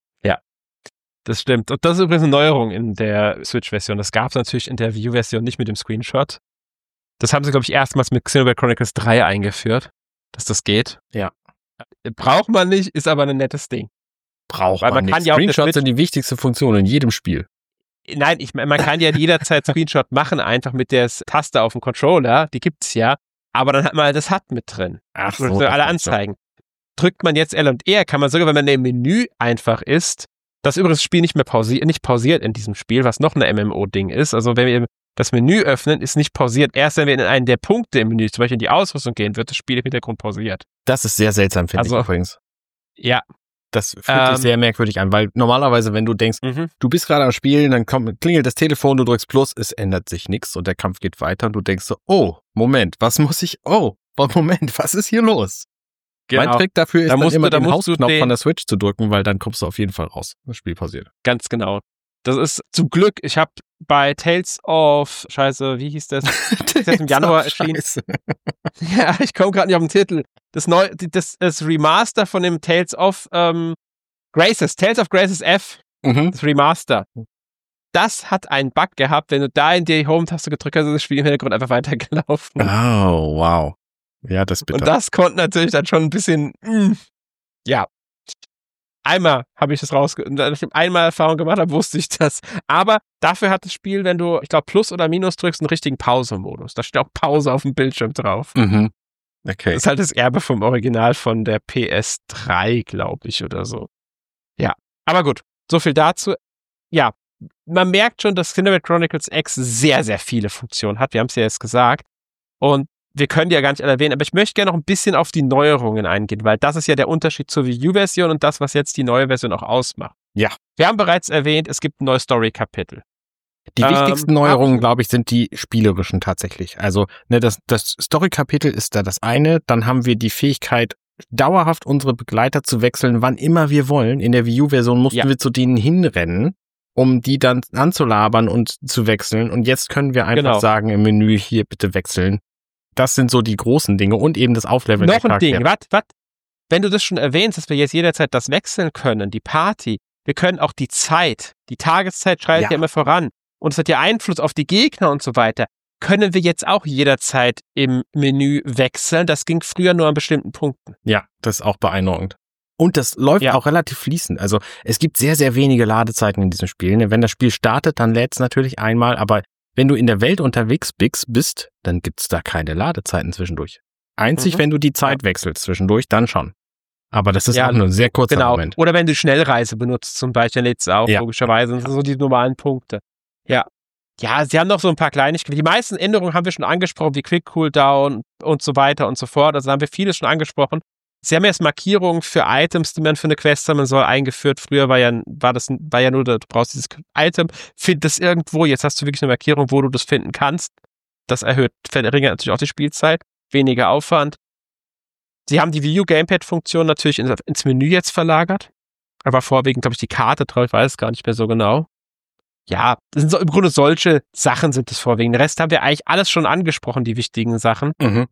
Das stimmt. Und das ist übrigens eine Neuerung in der Switch-Version. Das gab es natürlich in der Wii U-Version nicht mit dem Screenshot. Das haben sie, glaube ich, erstmals mit Xenoblade Chronicles drei eingeführt, dass das geht. Ja. Braucht man nicht, ist aber ein nettes Ding. Braucht Weil man, man nicht. kann ja auch der Screenshots Switch- sind die wichtigste Funktion in jedem Spiel. Nein, ich, man kann ja jederzeit Screenshot machen, einfach mit der Taste auf dem Controller, die gibt's ja, aber dann hat man halt das H U D mit drin. Ach Das soll alle anzeigen. Drückt man jetzt L und R, kann man sogar, wenn man im Menü einfach ist, das übrigens das Spiel nicht mehr pausiert, nicht pausiert in diesem Spiel, was noch eine M M O-Ding ist. Also wenn wir das Menü öffnen, ist nicht pausiert. Erst wenn wir in einen der Punkte im Menü, zum Beispiel in die Ausrüstung gehen, wird das Spiel im Hintergrund pausiert. Das ist sehr seltsam, finde Also, ich übrigens. Ja. Das fühlt Ähm, sich sehr merkwürdig an, weil normalerweise, wenn du denkst, Mhm. du bist gerade am Spielen, dann kommt, klingelt das Telefon, du drückst Plus, es ändert sich nichts und der Kampf geht weiter und du denkst so, oh, Moment, was muss ich, oh, Moment, was ist hier los? Genau. Mein Trick dafür ist Da dann musst immer du- da den musst du Hausknopf den- von der Switch zu drücken, weil dann kommst du auf jeden Fall raus. Das Spiel pausiert. Ganz genau. Das ist zum Glück, ich habe bei Tales of, scheiße, wie hieß das? Das ist im Januar erschienen. Scheiße. Ja, ich komme gerade nicht auf den Titel. Das, neu, das, das Remaster von dem Tales of ähm, Graces, Tales of Graces F, Mhm. das Remaster. Das hat einen Bug gehabt, wenn du da in die Home-Taste gedrückt hast, ist das Spiel im Hintergrund einfach weitergelaufen. Oh, wow. Ja, das ist bitter. Und das konnte natürlich dann schon ein bisschen, mm, ja. Einmal habe ich das rausge... Als ich einmal Erfahrung gemacht habe, wusste ich das. Aber dafür hat das Spiel, wenn du, ich glaube, Plus oder Minus drückst, einen richtigen Pause-Modus. Da steht auch Pause auf dem Bildschirm drauf. Mhm. Okay. Das ist halt das Erbe vom Original von der P S drei, glaube ich, oder so. Ja, aber gut, so viel dazu. Ja, man merkt schon, dass Xenoblade Chronicles X sehr, sehr viele Funktionen hat. Wir haben es ja jetzt gesagt. Und wir können die ja gar nicht alle erwähnen, aber ich möchte gerne noch ein bisschen auf die Neuerungen eingehen, weil das ist ja der Unterschied zur Wii U-Version und das, was jetzt die neue Version auch ausmacht. Ja. Wir haben bereits erwähnt, es gibt ein neues Story-Kapitel. Die ähm, wichtigsten Neuerungen, glaube ich, sind die spielerischen tatsächlich. Also ne, das, das Story-Kapitel ist da das eine, dann haben wir die Fähigkeit, dauerhaft unsere Begleiter zu wechseln, wann immer wir wollen. In der Wii U-Version mussten ja. wir zu denen hinrennen, um die dann anzulabern und zu wechseln. Und jetzt können wir einfach genau. sagen im Menü, hier bitte wechseln. Das sind so die großen Dinge und eben das Aufleveln der Charaktere. Noch ein Ding, was, was? Wenn du das schon erwähnst, dass wir jetzt jederzeit das wechseln können, die Party, wir können auch die Zeit, die Tageszeit schreitet ja. ja immer voran und es hat ja Einfluss auf die Gegner und so weiter, können wir jetzt auch jederzeit im Menü wechseln. Das ging früher nur an bestimmten Punkten. Ja, das ist auch beeindruckend. Und das läuft ja. auch relativ fließend. Also es gibt sehr, sehr wenige Ladezeiten in diesem Spiel. Wenn das Spiel startet, dann lädt es natürlich einmal, aber wenn du in der Welt unterwegs bist, dann gibt's da keine Ladezeiten zwischendurch. Einzig, mhm. wenn du die Zeit ja. wechselst zwischendurch, dann schon. Aber das ist ja, auch nur ein sehr kurzer genau. Moment. Oder wenn du Schnellreise benutzt zum Beispiel, dann lädt es auch, ja. logischerweise. Das sind so die normalen Punkte. Ja. Ja, sie haben noch so ein paar Kleinigkeiten. Die meisten Änderungen haben wir schon angesprochen, wie Quick Cooldown und so weiter und so fort. Also haben wir vieles schon angesprochen. Sie haben jetzt Markierungen für Items, die man für eine Quest sammeln soll, eingeführt. Früher war ja, war das, war ja nur, du brauchst dieses Item, find das irgendwo. Jetzt hast du wirklich eine Markierung, wo du das finden kannst. Das erhöht, verringert natürlich auch die Spielzeit. Weniger Aufwand. Sie haben die Wii U Gamepad-Funktion natürlich ins, ins Menü jetzt verlagert. Aber vorwiegend, glaube ich, die Karte drauf, ich weiß es gar nicht mehr so genau. Ja, das sind so, im Grunde solche Sachen sind es vorwiegend. Den Rest haben wir eigentlich alles schon angesprochen, die wichtigen Sachen. Mhm.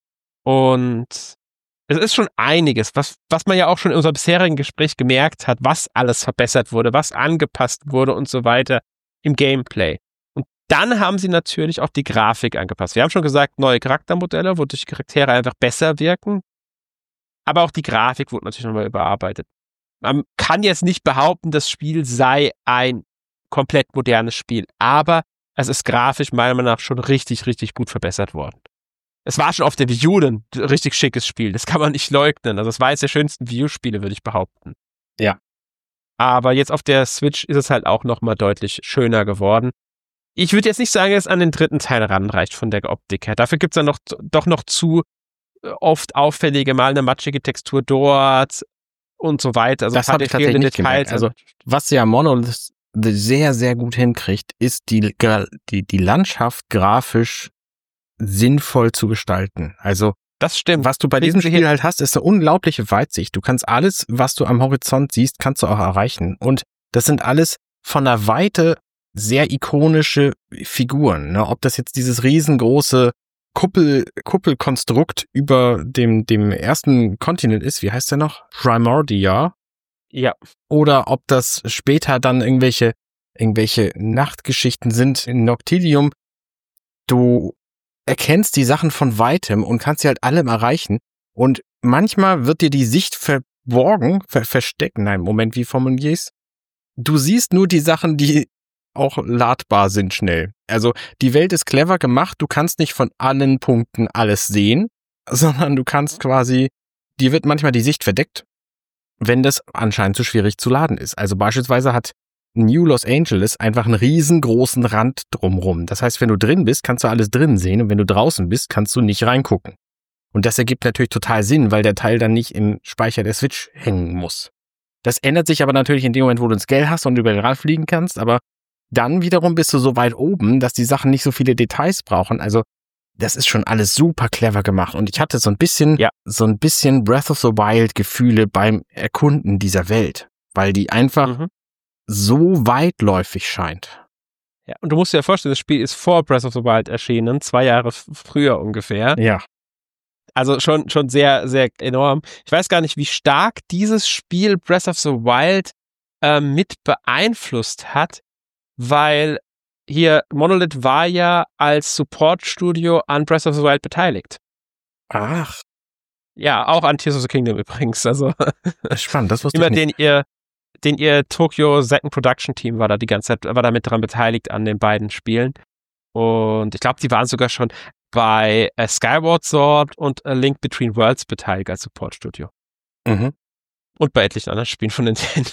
Und es ist schon einiges, was, was man ja auch schon in unserem bisherigen Gespräch gemerkt hat, was alles verbessert wurde, was angepasst wurde und so weiter im Gameplay. Und dann haben sie natürlich auch die Grafik angepasst. Wir haben schon gesagt, neue Charaktermodelle, wodurch die Charaktere einfach besser wirken. Aber auch die Grafik wurde natürlich nochmal überarbeitet. Man kann jetzt nicht behaupten, das Spiel sei ein komplett modernes Spiel, aber es ist grafisch meiner Meinung nach schon richtig, richtig gut verbessert worden. Es war schon auf der Wii U ein richtig schickes Spiel, das kann man nicht leugnen. Also es war eines der schönsten Wii U-Spiele, würde ich behaupten. Ja. Aber jetzt auf der Switch ist es halt auch nochmal deutlich schöner geworden. Ich würde jetzt nicht sagen, dass es an den dritten Teil ranreicht von der Optik her. Dafür gibt es dann noch, doch noch zu oft auffällige, mal eine matschige Textur dort und so weiter. Also das habe ich tatsächlich nicht gemerkt. Also was ja Monolith sehr, sehr gut hinkriegt, ist die, die, die Landschaft grafisch sinnvoll zu gestalten. Also das stimmt. Was du bei diesem Spiel halt hast, ist eine unglaubliche Weitsicht. Du kannst alles, was du am Horizont siehst, kannst du auch erreichen. Und das sind alles von der Weite sehr ikonische Figuren. Ne? Ob das jetzt dieses riesengroße Kuppel, Kuppelkonstrukt über dem, dem ersten Kontinent ist, wie heißt der noch? Primordia. Ja. Oder ob das später dann irgendwelche, irgendwelche Nachtgeschichten sind in Noctilium. Du erkennst die Sachen von Weitem und kannst sie halt allem erreichen. Und manchmal wird dir die Sicht verborgen, ver- versteckt. Nein, Moment, wie formulierst du? Du siehst nur die Sachen, die auch ladbar sind schnell. Also die Welt ist clever gemacht. Du kannst nicht von allen Punkten alles sehen, sondern du kannst quasi, dir wird manchmal die Sicht verdeckt, wenn das anscheinend zu schwierig zu laden ist. Also beispielsweise hat New Los Angeles einfach einen riesengroßen Rand drumrum. Das heißt, wenn du drin bist, kannst du alles drin sehen und wenn du draußen bist, kannst du nicht reingucken. Und das ergibt natürlich total Sinn, weil der Teil dann nicht im Speicher der Switch hängen muss. Das ändert sich aber natürlich in dem Moment, wo du ein Scale hast und über den Rand fliegen kannst, aber dann wiederum bist du so weit oben, dass die Sachen nicht so viele Details brauchen. Also das ist schon alles super clever gemacht. Und ich hatte so ein bisschen, ja. so ein bisschen Breath of the Wild Gefühle beim Erkunden dieser Welt, weil die einfach mhm. so weitläufig scheint. Ja, und du musst dir ja vorstellen, das Spiel ist vor Breath of the Wild erschienen, zwei Jahre f- früher ungefähr. Ja. Also schon, schon sehr, sehr enorm. Ich weiß gar nicht, wie stark dieses Spiel Breath of the Wild äh, mit beeinflusst hat, weil hier Monolith war ja als Support-Studio an Breath of the Wild beteiligt. Ach. Ja, auch an Tears of the Kingdom übrigens. Also spannend, das wusste immer ich nicht. Den ihr, den ihr Tokyo Second Production Team war da die ganze Zeit, war da mit dran beteiligt an den beiden Spielen. Und ich glaube, die waren sogar schon bei uh, Skyward Sword und A Link Between Worlds beteiligt als Support-Studio. Mhm. Und bei etlichen anderen Spielen von Nintendo.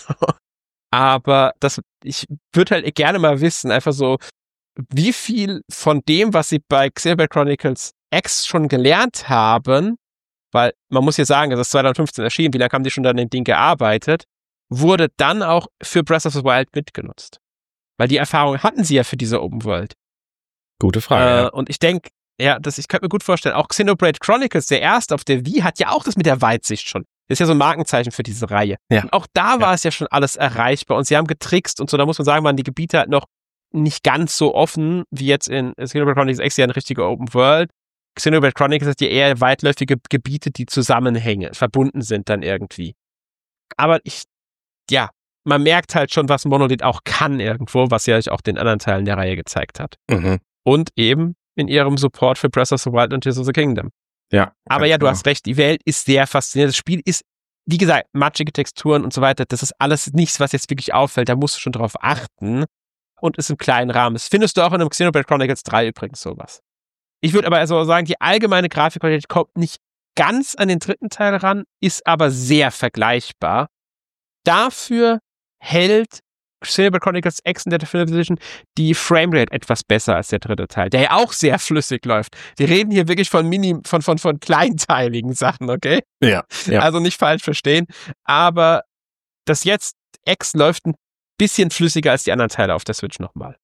Aber das, ich würde halt gerne mal wissen, einfach so, wie viel von dem, was sie bei Xenoblade Chronicles X schon gelernt haben, weil man muss ja sagen, das ist zwanzig fünfzehn erschienen, wie lange haben die schon an dem Ding gearbeitet, wurde dann auch für Breath of the Wild mitgenutzt. Weil die Erfahrung hatten sie ja für diese Open World. Gute Frage, äh, ja. Und ich denke, ja, das, ich könnte mir gut vorstellen, auch Xenoblade Chronicles, der erste auf der Wii, hat ja auch das mit der Weitsicht schon. Das ist ja so ein Markenzeichen für diese Reihe. Ja. Und auch da war ja. es ja schon alles erreichbar und sie haben getrickst und so, da muss man sagen, waren die Gebiete halt noch nicht ganz so offen, wie jetzt in Xenoblade Chronicles X, ja eine richtige Open World. Xenoblade Chronicles hat ja eher weitläufige Gebiete, die zusammenhängen, verbunden sind dann irgendwie. Aber ich, ja, man merkt halt schon, was Monolith auch kann irgendwo, was ja auch den anderen Teilen der Reihe gezeigt hat. Mhm. Und eben in ihrem Support für Breath of the Wild und Tears of the Kingdom. Ja. Aber ja, du genau. hast recht, die Welt ist sehr faszinierend. Das Spiel ist, wie gesagt, matschige Texturen und so weiter, das ist alles nichts, was jetzt wirklich auffällt, da musst du schon drauf achten und ist im kleinen Rahmen. Das findest du auch in einem Xenoblade Chronicles drei übrigens sowas. Ich würde aber also sagen, die allgemeine Grafikqualität kommt nicht ganz an den dritten Teil ran, ist aber sehr vergleichbar. Dafür hält Xenoblade Chronicles X in der Definitive Edition die Framerate etwas besser als der dritte Teil, der ja auch sehr flüssig läuft. Wir reden hier wirklich von mini, von, von, von kleinteiligen Sachen, okay? Ja, ja. Also nicht falsch verstehen. Aber das jetzt X läuft ein bisschen flüssiger als die anderen Teile auf der Switch nochmal.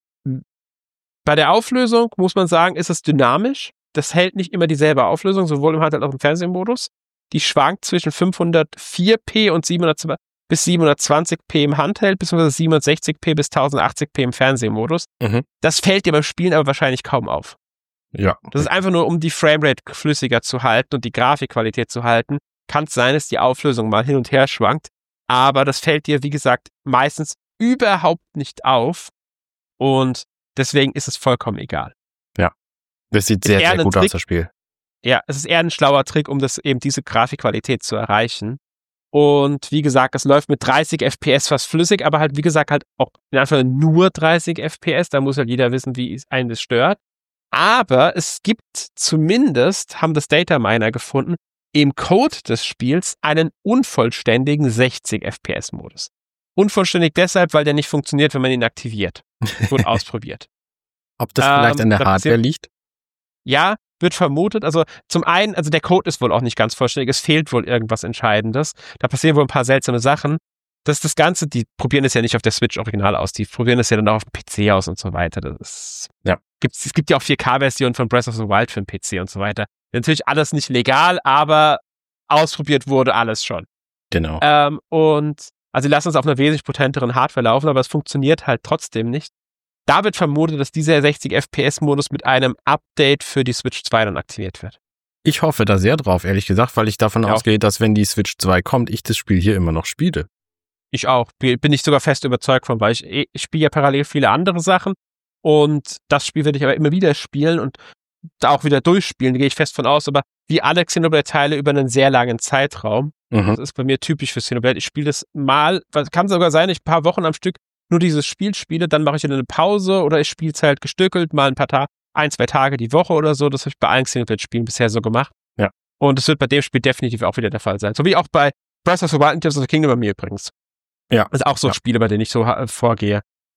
Bei der Auflösung muss man sagen, ist es dynamisch. Das hält nicht immer dieselbe Auflösung, sowohl im Handheld als auch im Fernsehmodus. Die schwankt zwischen fünfhundertvier p und siebenhundert bis siebenhundertzwanzig p im Handheld, beziehungsweise siebenhundertsechzig p bis tausendachtzig p im Fernsehmodus. Mhm. Das fällt dir beim Spielen aber wahrscheinlich kaum auf. Ja. Das ist einfach nur, um die Framerate flüssiger zu halten und die Grafikqualität zu halten. Kann es sein, dass die Auflösung mal hin und her schwankt, aber das fällt dir, wie gesagt, meistens überhaupt nicht auf und deswegen ist es vollkommen egal. Ja, das sieht sehr, sehr gut Trick, aus, das Spiel. Ja, es ist eher ein schlauer Trick, um das eben diese Grafikqualität zu erreichen. Und wie gesagt, es läuft mit dreißig F P S fast flüssig, aber halt, wie gesagt, halt auch in Anführungszeichen nur dreißig F P S. Da muss halt jeder wissen, wie einen das stört. Aber es gibt zumindest, haben das Data Miner gefunden, im Code des Spiels einen unvollständigen sechzig F P S-Modus. Unvollständig deshalb, weil der nicht funktioniert, wenn man ihn aktiviert. Wurde ausprobiert. Ob das vielleicht ähm, an der Hardware liegt? Ja, wird vermutet. Also zum einen, also der Code ist wohl auch nicht ganz vollständig. Es fehlt wohl irgendwas Entscheidendes. Da passieren wohl ein paar seltsame Sachen. Das ist das Ganze, die probieren es ja nicht auf der Switch original aus. Die probieren es ja dann auch auf dem P C aus und so weiter. Das ist, ja. Gibt's, es gibt ja auch vier K-Versionen von Breath of the Wild für den P C und so weiter. Natürlich alles nicht legal, aber ausprobiert wurde alles schon. Genau. Ähm, und also sie lassen es auf einer wesentlich potenteren Hardware laufen, aber es funktioniert halt trotzdem nicht. Da wird vermutet, dass dieser sechzig F P S-Modus mit einem Update für die Switch zwei dann aktiviert wird. Ich hoffe da sehr drauf, ehrlich gesagt, weil ich davon ja. ausgehe, dass wenn die Switch zwei kommt, ich das Spiel hier immer noch spiele. Ich auch. Bin ich sogar fest überzeugt von, weil ich, ich spiele ja parallel viele andere Sachen und das Spiel werde ich aber immer wieder spielen und da auch wieder durchspielen, da gehe ich fest von aus, aber wie alle Xenoblade-Teile über einen sehr langen Zeitraum. Mhm. Das ist bei mir typisch für Xenoblade. Ich spiele das mal, kann sogar sein, ich ein paar Wochen am Stück nur dieses Spiel spiele, dann mache ich wieder eine Pause oder ich spiele es halt gestückelt, mal ein paar Tage, ein, zwei Tage die Woche oder so. Das habe ich bei allen Xenoblade-Spielen bisher so gemacht. Ja. Und das wird bei dem Spiel definitiv auch wieder der Fall sein. So wie auch bei Breath of the Wild und Tears of the Kingdom bei mir übrigens. Ja. Das ist auch so ja. Spiele, bei denen ich so äh, vorgehe.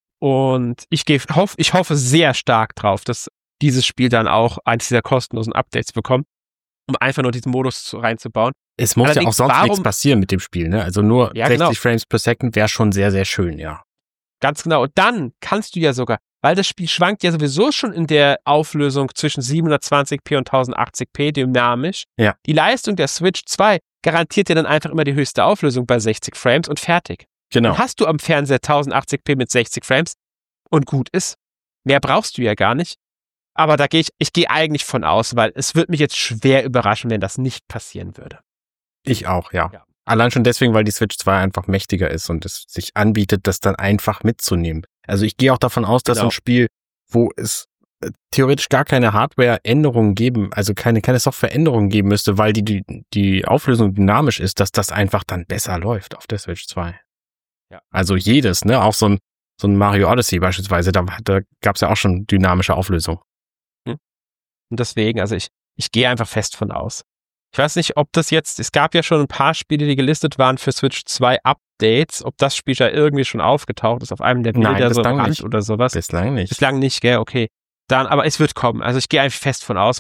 Und ich, geh, hoff, ich hoffe sehr stark drauf, dass dieses Spiel dann auch eines dieser kostenlosen Updates bekommt, um einfach nur diesen Modus zu, reinzubauen. Es muss Allerdings, ja auch sonst warum, nichts passieren mit dem Spiel, ne? Also nur ja, sechzig genau. Frames per Second wäre schon sehr, sehr schön, ja. Ganz genau. Und dann kannst du ja sogar, weil das Spiel schwankt ja sowieso schon in der Auflösung zwischen siebenhundertzwanzig p und tausendachtzig p dynamisch. Ja. Die Leistung der Switch zwei garantiert dir dann einfach immer die höchste Auflösung bei sechzig Frames und fertig. Genau. Dann hast du am Fernseher tausendachtzig p mit sechzig Frames und gut ist. Mehr brauchst du ja gar nicht. Aber da gehe ich, ich gehe eigentlich von aus, weil es wird mich jetzt schwer überraschen, wenn das nicht passieren würde. Ich auch, ja. ja. Allein schon deswegen, weil die Switch zwei einfach mächtiger ist und es sich anbietet, das dann einfach mitzunehmen. Also ich gehe auch davon aus, dass genau. ein Spiel, wo es äh, theoretisch gar keine Hardware-Änderungen geben, also keine, keine Software-Änderungen geben müsste, weil die, die, die Auflösung dynamisch ist, dass das einfach dann besser läuft auf der Switch zwei. Ja. Also jedes, ne, auch so ein, so ein Mario Odyssey beispielsweise, da, da gab es ja auch schon dynamische Auflösung. Hm. Und deswegen, also ich, ich gehe einfach fest von aus. Ich weiß nicht, ob das jetzt, es gab ja schon ein paar Spiele, die gelistet waren für Switch zwei Updates, ob das Spiel ja irgendwie schon aufgetaucht ist auf einem der Bilder Nein, so am Rand nicht. oder sowas. Bislang nicht. Bislang nicht, gell, okay. Dann, aber es wird kommen. Also ich gehe einfach fest von aus, weil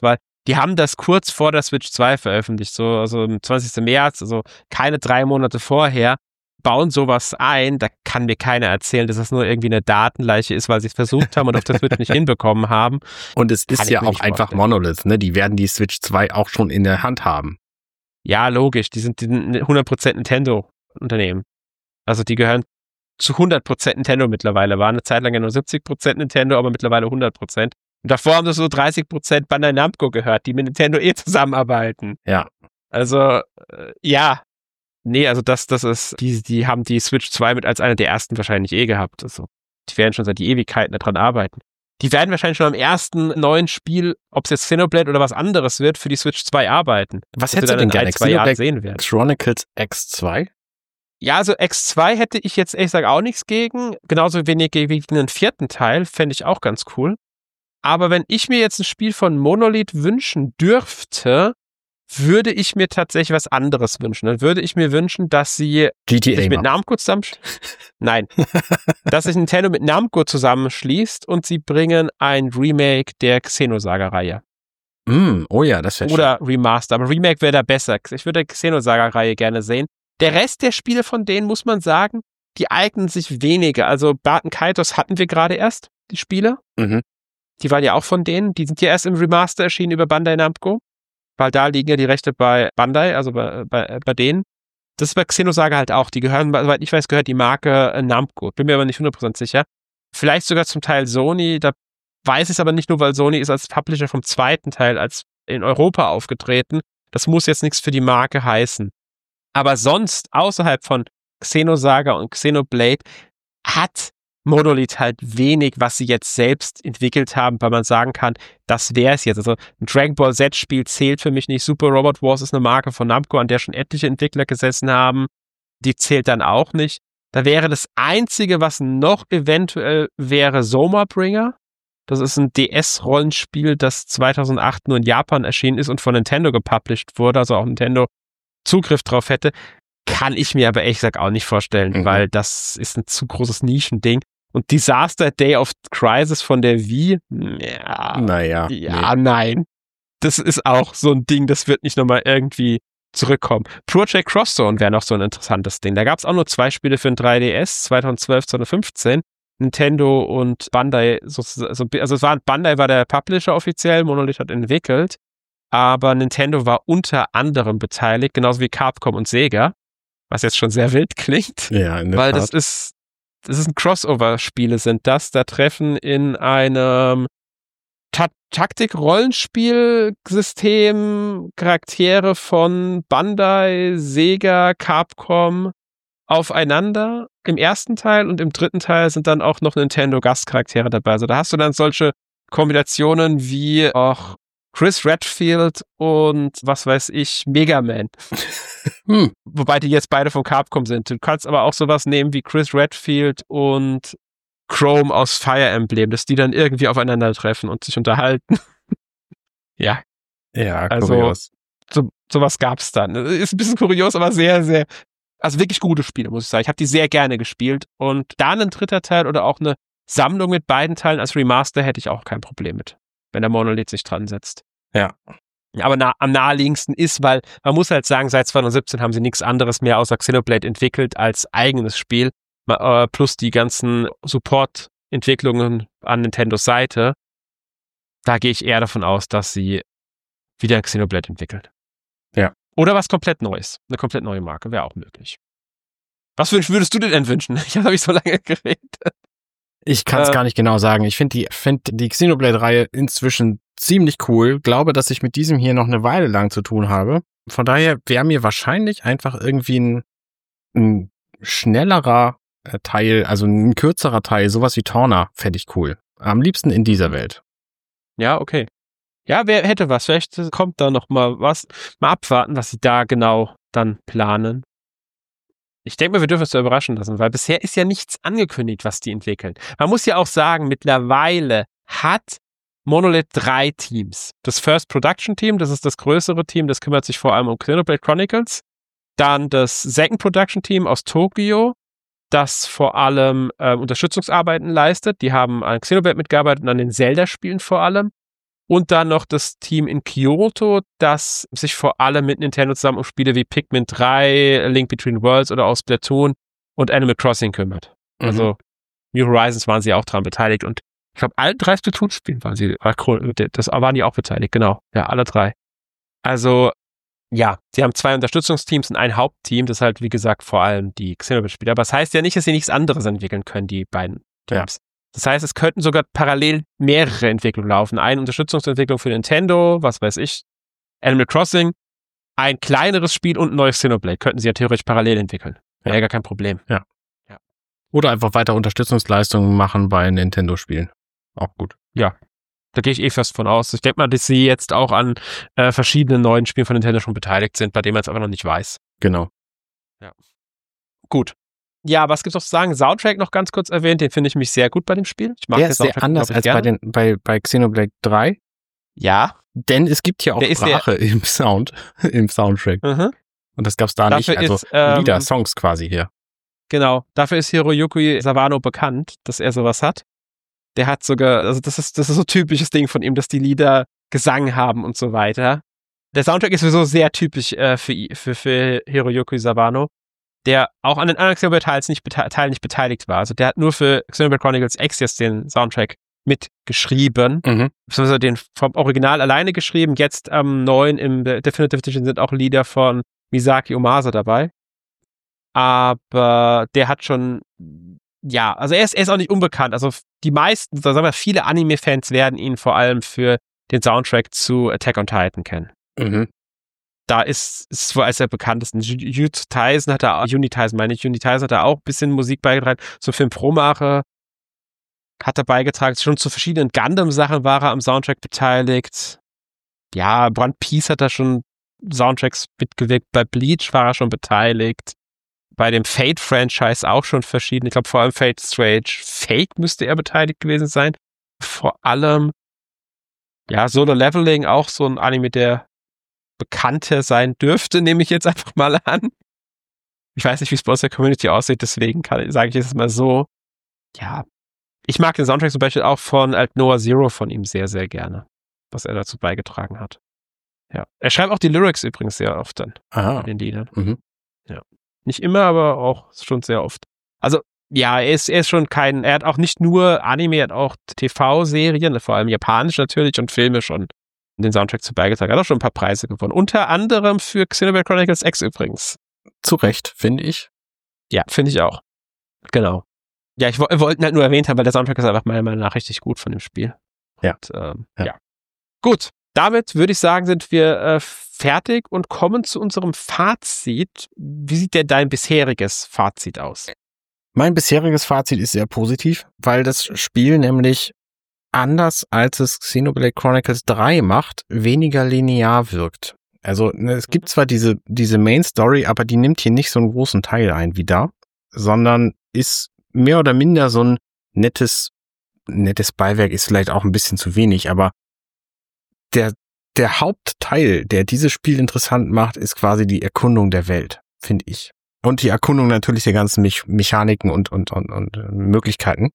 Die haben das kurz vor der Switch zwei veröffentlicht, so also am zwanzigsten März, also keine drei Monate vorher, bauen sowas ein, da kann mir keiner erzählen, dass das nur irgendwie eine Datenleiche ist, weil sie es versucht haben und auf der Switch nicht hinbekommen haben. Und es ist ja auch einfach Monolith, ne? Die werden die Switch zwei auch schon in der Hand haben. Ja, logisch, die sind, die sind hundert Prozent Nintendo-Unternehmen. Also die gehören zu hundert Prozent Nintendo mittlerweile, waren eine Zeit lang ja nur siebzig Prozent Nintendo, aber mittlerweile hundert Prozent. Und davor haben das so dreißig Prozent Bandai Namco gehört, die mit Nintendo eh zusammenarbeiten. Ja. Also, äh, ja. Nee, also das, das ist, die, die haben die Switch zwei mit als eine der ersten wahrscheinlich eh gehabt. Also, die werden schon seit die Ewigkeiten daran arbeiten. Die werden wahrscheinlich schon am ersten neuen Spiel, ob es jetzt Xenoblade oder was anderes wird, für die Switch zwei arbeiten. Was hättest du denn gerne? In ein, zwei Jahren sehen werden. Chronicles X zwei? Ja, also X zwei hätte ich jetzt ehrlich gesagt auch nichts gegen. Genauso wenig wie einen vierten Teil, fände ich auch ganz cool. Aber wenn ich mir jetzt ein Spiel von Monolith wünschen dürfte, würde ich mir tatsächlich was anderes wünschen. Dann würde ich mir wünschen, dass sie G T A sich mit Namco zusammenschließt. Nein. Dass sich Nintendo mit Namco zusammenschließt und sie bringen ein Remake der Xenosaga-Reihe. Mm, oh ja, das wäre schön. Oder Remaster. Aber Remake wäre da besser. Ich würde die Xenosaga-Reihe gerne sehen. Der Rest der Spiele von denen, muss man sagen, die eignen sich weniger. Also Baten Kaitos hatten wir gerade erst, die Spiele. Mhm. Die waren ja auch von denen. Die sind ja erst im Remaster erschienen über Bandai Namco. Weil da liegen ja die Rechte bei Bandai, also bei, bei, bei denen. Das ist bei Xenosaga halt auch. Die gehören, soweit ich weiß, gehört die Marke Namco. Bin mir aber nicht hundert Prozent sicher. Vielleicht sogar zum Teil Sony. Da weiß ich es aber nicht nur, weil Sony ist als Publisher vom zweiten Teil als in Europa aufgetreten. Das muss jetzt nichts für die Marke heißen. Aber sonst, außerhalb von Xenosaga und Xenoblade, hat Monolith halt wenig, was sie jetzt selbst entwickelt haben, weil man sagen kann, das wäre es jetzt. Also ein Dragon Ball Z-Spiel zählt für mich nicht. Super Robot Wars ist eine Marke von Namco, an der schon etliche Entwickler gesessen haben. Die zählt dann auch nicht. Da wäre das Einzige, was noch eventuell wäre, Zomabringer. Das ist ein D S-Rollenspiel, das zweitausendacht nur in Japan erschienen ist und von Nintendo gepublished wurde, also auch Nintendo Zugriff drauf hätte. Kann ich mir aber ehrlich gesagt auch nicht vorstellen, mhm. weil das ist ein zu großes Nischending. Und Disaster Day of Crisis von der Wii, ja, naja, ja, nee. nein. Das ist auch so ein Ding, das wird nicht nochmal irgendwie zurückkommen. Project Cross Zone wäre noch so ein interessantes Ding. Da gab es auch nur zwei Spiele für den drei D S, zweitausendzwölf, zweitausendfünfzehn. Nintendo und Bandai, also es war, Bandai war der Publisher offiziell, Monolith hat entwickelt, aber Nintendo war unter anderem beteiligt, genauso wie Capcom und Sega, was jetzt schon sehr wild klingt, ja, in der weil Tat. das ist Das ist ein Crossover-Spiele sind das. Da treffen in einem Ta- Taktik-Rollenspiel-System Charaktere von Bandai, Sega, Capcom aufeinander im ersten Teil und im dritten Teil sind dann auch noch Nintendo-Gastcharaktere dabei. Also da hast du dann solche Kombinationen wie auch Chris Redfield und was weiß ich, Mega Man. hm. Wobei die jetzt beide von Capcom sind. Du kannst aber auch sowas nehmen wie Chris Redfield und Chrome aus Fire Emblem, dass die dann irgendwie aufeinandertreffen und sich unterhalten. ja. Ja, also kurios. So, sowas gab's dann. Ist ein bisschen kurios, aber sehr, sehr, also wirklich gute Spiele, muss ich sagen. Ich habe die sehr gerne gespielt und dann ein dritter Teil oder auch eine Sammlung mit beiden Teilen als Remaster hätte ich auch kein Problem mit, wenn der Monolith sich dran setzt. Ja. Aber na, am naheliegendsten ist, weil man muss halt sagen, seit zweitausendsiebzehn haben sie nichts anderes mehr außer Xenoblade entwickelt als eigenes Spiel, äh, plus die ganzen Support-Entwicklungen an Nintendos Seite. Da gehe ich eher davon aus, dass sie wieder Xenoblade entwickelt. Ja. Oder was komplett Neues. Eine komplett neue Marke wäre auch möglich. Was würdest du dir denn wünschen? Ich habe ich so lange geredet. Ich kann es äh, gar nicht genau sagen. Ich finde die, find die Xenoblade-Reihe inzwischen ziemlich cool. Glaube, dass ich mit diesem hier noch eine Weile lang zu tun habe. Von daher wäre mir wahrscheinlich einfach irgendwie ein, ein schnellerer Teil, also ein kürzerer Teil, sowas wie Torna, fände ich cool. Am liebsten in dieser Welt. Ja, okay. Ja, wer hätte was? Vielleicht kommt da noch mal was. Mal abwarten, was sie da genau dann planen. Ich denke mal, wir dürfen es so überraschen lassen, weil bisher ist ja nichts angekündigt, was die entwickeln. Man muss ja auch sagen, mittlerweile hat Monolith drei Teams. Das First Production Team, das ist das größere Team, das kümmert sich vor allem um Xenoblade Chronicles. Dann das Second Production Team aus Tokio, das vor allem äh, Unterstützungsarbeiten leistet. Die haben an Xenoblade mitgearbeitet und an den Zelda-Spielen vor allem. Und dann noch das Team in Kyoto, das sich vor allem mit Nintendo zusammen um Spiele wie Pikmin drei, A Link Between Worlds oder auch Splatoon und Animal Crossing kümmert. Mhm. Also New Horizons waren sie auch dran beteiligt und ich glaube, alle drei Splatoon-Spielen waren sie, das waren die auch beteiligt, genau. Ja, alle drei. Also, ja, sie haben zwei Unterstützungsteams und ein Hauptteam, das halt, wie gesagt, vor allem die Xenoblade-Spiele. Aber das heißt ja nicht, dass sie nichts anderes entwickeln können, die beiden Teams. Ja. Das heißt, es könnten sogar parallel mehrere Entwicklungen laufen. Eine Unterstützungsentwicklung für Nintendo, was weiß ich, Animal Crossing, ein kleineres Spiel und ein neues Xenoblade. Könnten sie ja theoretisch parallel entwickeln. Wäre ja gar kein Problem. Ja. ja. Oder einfach weiter Unterstützungsleistungen machen bei Nintendo-Spielen. Auch gut. Ja, da gehe ich eh fest von aus. Ich denke mal, dass sie jetzt auch an äh, verschiedenen neuen Spielen von Nintendo schon beteiligt sind, bei denen man es aber noch nicht weiß. Genau. Ja. Gut. Ja, was gibt's noch zu sagen? Soundtrack noch ganz kurz erwähnt, den finde ich mich sehr gut bei dem Spiel. Ich mag Der den ist sehr anders als bei, den, bei, bei Xenoblade drei. Ja. Denn es gibt ja auch Sprache im Sound, im Soundtrack. Mhm. Und das gab's da dafür nicht. Also ist, ähm, Lieder, Songs quasi hier. Genau. Dafür ist Hiroyuki Sawano bekannt, dass er sowas hat. Der hat sogar, also das ist, das ist so ein typisches Ding von ihm, dass die Lieder Gesang haben und so weiter. Der Soundtrack ist sowieso sehr typisch äh, für, für, für Hiroyuki Sawano, der auch an den anderen Xenoblade-Teilen nicht, bete- nicht beteiligt war. Also der hat nur für Xenoblade Chronicles X jetzt den Soundtrack mitgeschrieben. Mhm. Beziehungsweise den vom Original alleine geschrieben. Jetzt am ähm, neuen im Definitive Edition sind auch Lieder von Misaki Umasa dabei. Aber der hat schon... Ja, also er ist, er ist auch nicht unbekannt. Also die meisten, sagen wir, viele Anime-Fans werden ihn vor allem für den Soundtrack zu Attack on Titan kennen. Mhm. Da ist es wohl als der bekanntesten. Jujutsu Kaisen hat er, Juni Kaisen meine ich, Juni Kaisen hat er auch ein bisschen Musik beigetragen. Zum Film Promare hat er beigetragen. Schon zu verschiedenen Gundam-Sachen war er am Soundtrack beteiligt. Ja, One Piece hat er schon Soundtracks mitgewirkt. Bei Bleach war er schon beteiligt. Bei dem Fate-Franchise auch schon verschieden. Ich glaube, vor allem Fate Strange Fake müsste er beteiligt gewesen sein. Vor allem, ja, Solo Leveling, auch so ein Anime, der bekannter sein dürfte, nehme ich jetzt einfach mal an. Ich weiß nicht, wie es bei uns in der Community aussieht, deswegen sage ich jetzt mal so. Ja, ich mag den Soundtrack zum Beispiel auch von Altnoa Zero von ihm sehr, sehr gerne, was er dazu beigetragen hat. Ja, er schreibt auch die Lyrics übrigens sehr oft dann Aha. in den Liedern. Mhm. Ja. Nicht immer, aber auch schon sehr oft. Also, ja, er ist, er ist schon kein, er hat auch nicht nur Anime, er hat auch T V-Serien, vor allem japanisch natürlich und Filme schon den Soundtrack zu beigetragen. Er hat auch schon ein paar Preise gewonnen. Unter anderem für Xenoblade Chronicles X übrigens. Zu Recht, finde ich. Ja, finde ich auch. Genau. Ja, ich wollte ihn halt nur erwähnt haben, weil der Soundtrack ist einfach meiner Meinung nach richtig gut von dem Spiel. Ja. Und, ähm, ja. ja. Gut. Damit würde ich sagen, sind wir äh, fertig und kommen zu unserem Fazit. Wie sieht denn dein bisheriges Fazit aus? Mein bisheriges Fazit ist sehr positiv, weil das Spiel nämlich anders als es Xenoblade Chronicles drei macht, weniger linear wirkt. Also es gibt zwar diese, diese Main Story, aber die nimmt hier nicht so einen großen Teil ein wie da, sondern ist mehr oder minder so ein nettes, nettes Beiwerk, ist vielleicht auch ein bisschen zu wenig, aber Der, der Hauptteil, der dieses Spiel interessant macht, ist quasi die Erkundung der Welt, finde ich. Und die Erkundung natürlich der ganzen Me- Mechaniken und, und, und, und Möglichkeiten.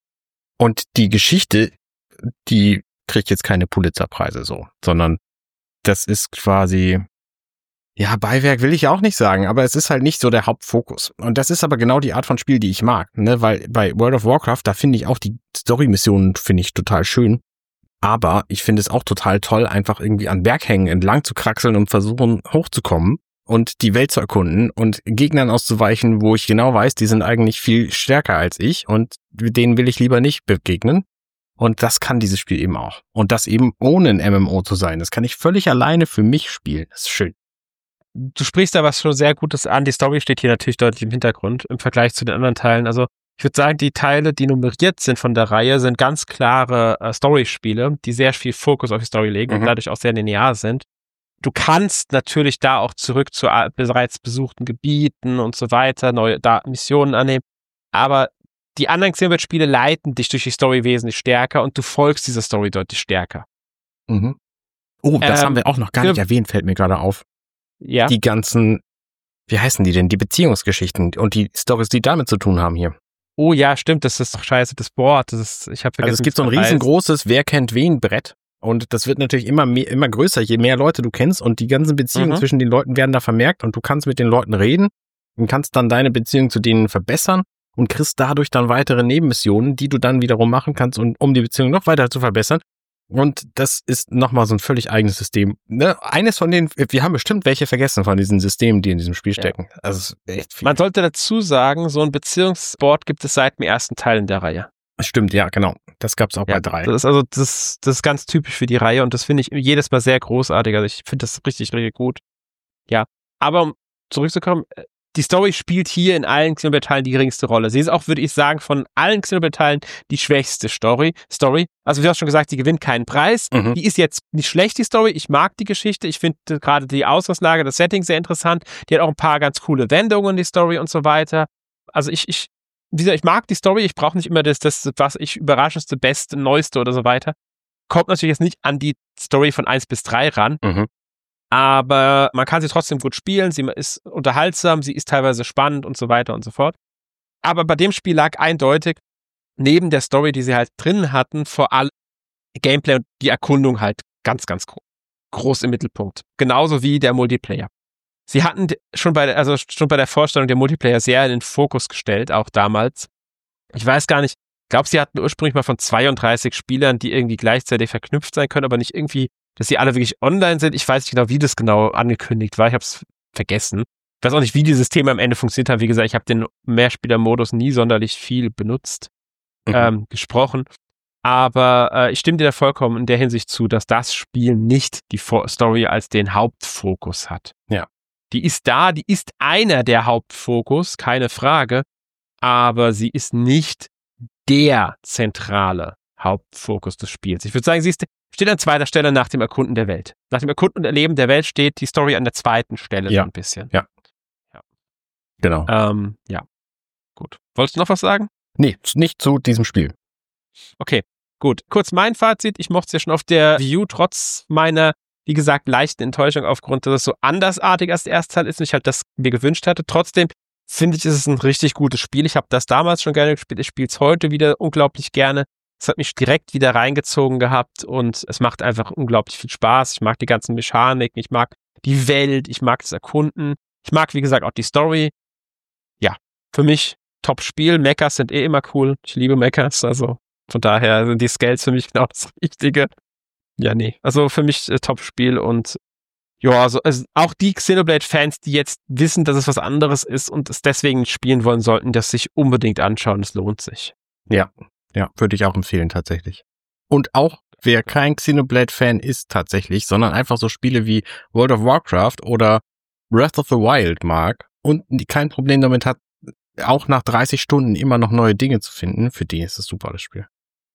Und die Geschichte, die kriegt jetzt keine Pulitzerpreise so, sondern das ist quasi, ja, Beiwerk will ich auch nicht sagen, aber es ist halt nicht so der Hauptfokus. Und das ist aber genau die Art von Spiel, die ich mag, ne, weil bei World of Warcraft, da finde ich auch die Story-Missionen, finde ich total schön. Aber ich finde es auch total toll, einfach irgendwie an Berghängen entlang zu kraxeln und versuchen hochzukommen und die Welt zu erkunden und Gegnern auszuweichen, wo ich genau weiß, die sind eigentlich viel stärker als ich und denen will ich lieber nicht begegnen. Und das kann dieses Spiel eben auch. Und das eben ohne ein M M O zu sein. Das kann ich völlig alleine für mich spielen. Das ist schön. Du sprichst da was schon sehr Gutes an. Die Story steht hier natürlich deutlich im Hintergrund im Vergleich zu den anderen Teilen. Also ich würde sagen, die Teile, die nummeriert sind von der Reihe, sind ganz klare äh, Story-Spiele, die sehr viel Fokus auf die Story legen mhm. und dadurch auch sehr linear sind. Du kannst natürlich da auch zurück zu äh, bereits besuchten Gebieten und so weiter, neue da Missionen annehmen, aber die anderen Xenoblade-Spiele leiten dich durch die Story wesentlich stärker und du folgst dieser Story deutlich stärker. Mhm. Oh, das ähm, haben wir auch noch gar nicht ja, erwähnt, fällt mir gerade auf. Ja. Die ganzen, wie heißen die denn, die Beziehungsgeschichten und die Storys, die damit zu tun haben hier. Oh ja, stimmt, das ist doch scheiße, das Board. Das ist, ich habe vergessen. Also es gibt so ein riesengroßes Wer kennt wen Brett Und das wird natürlich immer mehr, immer größer, je mehr Leute du kennst und die ganzen Beziehungen mhm. zwischen den Leuten werden da vermerkt und du kannst mit den Leuten reden und kannst dann deine Beziehung zu denen verbessern und kriegst dadurch dann weitere Nebenmissionen, die du dann wiederum machen kannst, und um die Beziehung noch weiter zu verbessern. Und das ist nochmal so ein völlig eigenes System. Ne? Eines von denen, wir haben bestimmt welche vergessen von diesen Systemen, die in diesem Spiel stecken. Ja. Also echt viel. Man sollte dazu sagen, so ein Beziehungsboard gibt es seit dem ersten Teil in der Reihe. Stimmt, ja, genau. Das gab's auch ja, bei drei. Das ist also das, das ist ganz typisch für die Reihe und das finde ich jedes Mal sehr großartig. Also ich finde das richtig, richtig gut. Ja, aber um zurückzukommen, die Story spielt hier in allen Xenoblade-Teilen die geringste Rolle. Sie ist auch, würde ich sagen, von allen Xenoblade-Teilen die schwächste Story. Story. Also wie du hast schon gesagt, sie gewinnt keinen Preis. Mhm. Die ist jetzt nicht schlecht, die Story. Ich mag die Geschichte. Ich finde gerade die Ausgangslage, das Setting sehr interessant. Die hat auch ein paar ganz coole Wendungen, die Story und so weiter. Also ich, ich Wie gesagt, ich mag die Story, ich brauche nicht immer das, das, was ich überraschendste, beste, neueste oder so weiter. Kommt natürlich jetzt nicht an die Story von eins bis drei ran, mhm. aber man kann sie trotzdem gut spielen, sie ist unterhaltsam, sie ist teilweise spannend und so weiter und so fort. Aber bei dem Spiel lag eindeutig, neben der Story, die sie halt drin hatten, vor allem Gameplay und die Erkundung halt ganz, ganz groß, groß im Mittelpunkt. Genauso wie der Multiplayer. Sie hatten schon bei der, also schon bei der Vorstellung der Multiplayer sehr in den Fokus gestellt, auch damals. Ich weiß gar nicht, ich glaube, sie hatten ursprünglich mal von zweiunddreißig Spielern, die irgendwie gleichzeitig verknüpft sein können, aber nicht irgendwie, dass sie alle wirklich online sind. Ich weiß nicht genau, wie das genau angekündigt war. Ich habe es vergessen. Ich weiß auch nicht, wie dieses Thema am Ende funktioniert hat. Wie gesagt, ich habe den Mehrspieler-Modus nie sonderlich viel benutzt, mhm. ähm, gesprochen. Aber äh, ich stimme dir da vollkommen in der Hinsicht zu, dass das Spiel nicht die Story als den Hauptfokus hat. Ja. Die ist da, die ist einer der Hauptfokus, keine Frage, aber sie ist nicht der zentrale Hauptfokus des Spiels. Ich würde sagen, sie ist, steht an zweiter Stelle nach dem Erkunden der Welt. Nach dem Erkunden und Erleben der Welt steht die Story an der zweiten Stelle ja. so ein bisschen. Ja, ja. Genau. Ähm, ja, gut. Wolltest du noch was sagen? Nee, nicht zu diesem Spiel. Okay, gut. Kurz mein Fazit. Ich mochte es ja schon auf der View, trotz meiner wie gesagt, leichte Enttäuschung aufgrund, dass es so andersartig als der erste Teil ist und ich halt das mir gewünscht hatte. Trotzdem finde ich, ist es ein richtig gutes Spiel. Ich habe das damals schon gerne gespielt. Ich spiele es heute wieder unglaublich gerne. Es hat mich direkt wieder reingezogen gehabt und es macht einfach unglaublich viel Spaß. Ich mag die ganzen Mechaniken, ich mag die Welt, ich mag das Erkunden. Ich mag, wie gesagt, auch die Story. Ja, für mich Top-Spiel. Mechas sind eh immer cool. Ich liebe Mechas, also von daher sind die Scales für mich genau das Richtige. Ja, nee. Also für mich äh, Top-Spiel und ja, also, also auch die Xenoblade-Fans, die jetzt wissen, dass es was anderes ist und es deswegen spielen wollen, sollten das sich unbedingt anschauen. Es lohnt sich. Ja, ja, würde ich auch empfehlen tatsächlich. Und auch wer kein Xenoblade-Fan ist tatsächlich, sondern einfach so Spiele wie World of Warcraft oder Breath of the Wild mag und kein Problem damit hat, auch nach dreißig Stunden immer noch neue Dinge zu finden, für die ist es super, das Spiel.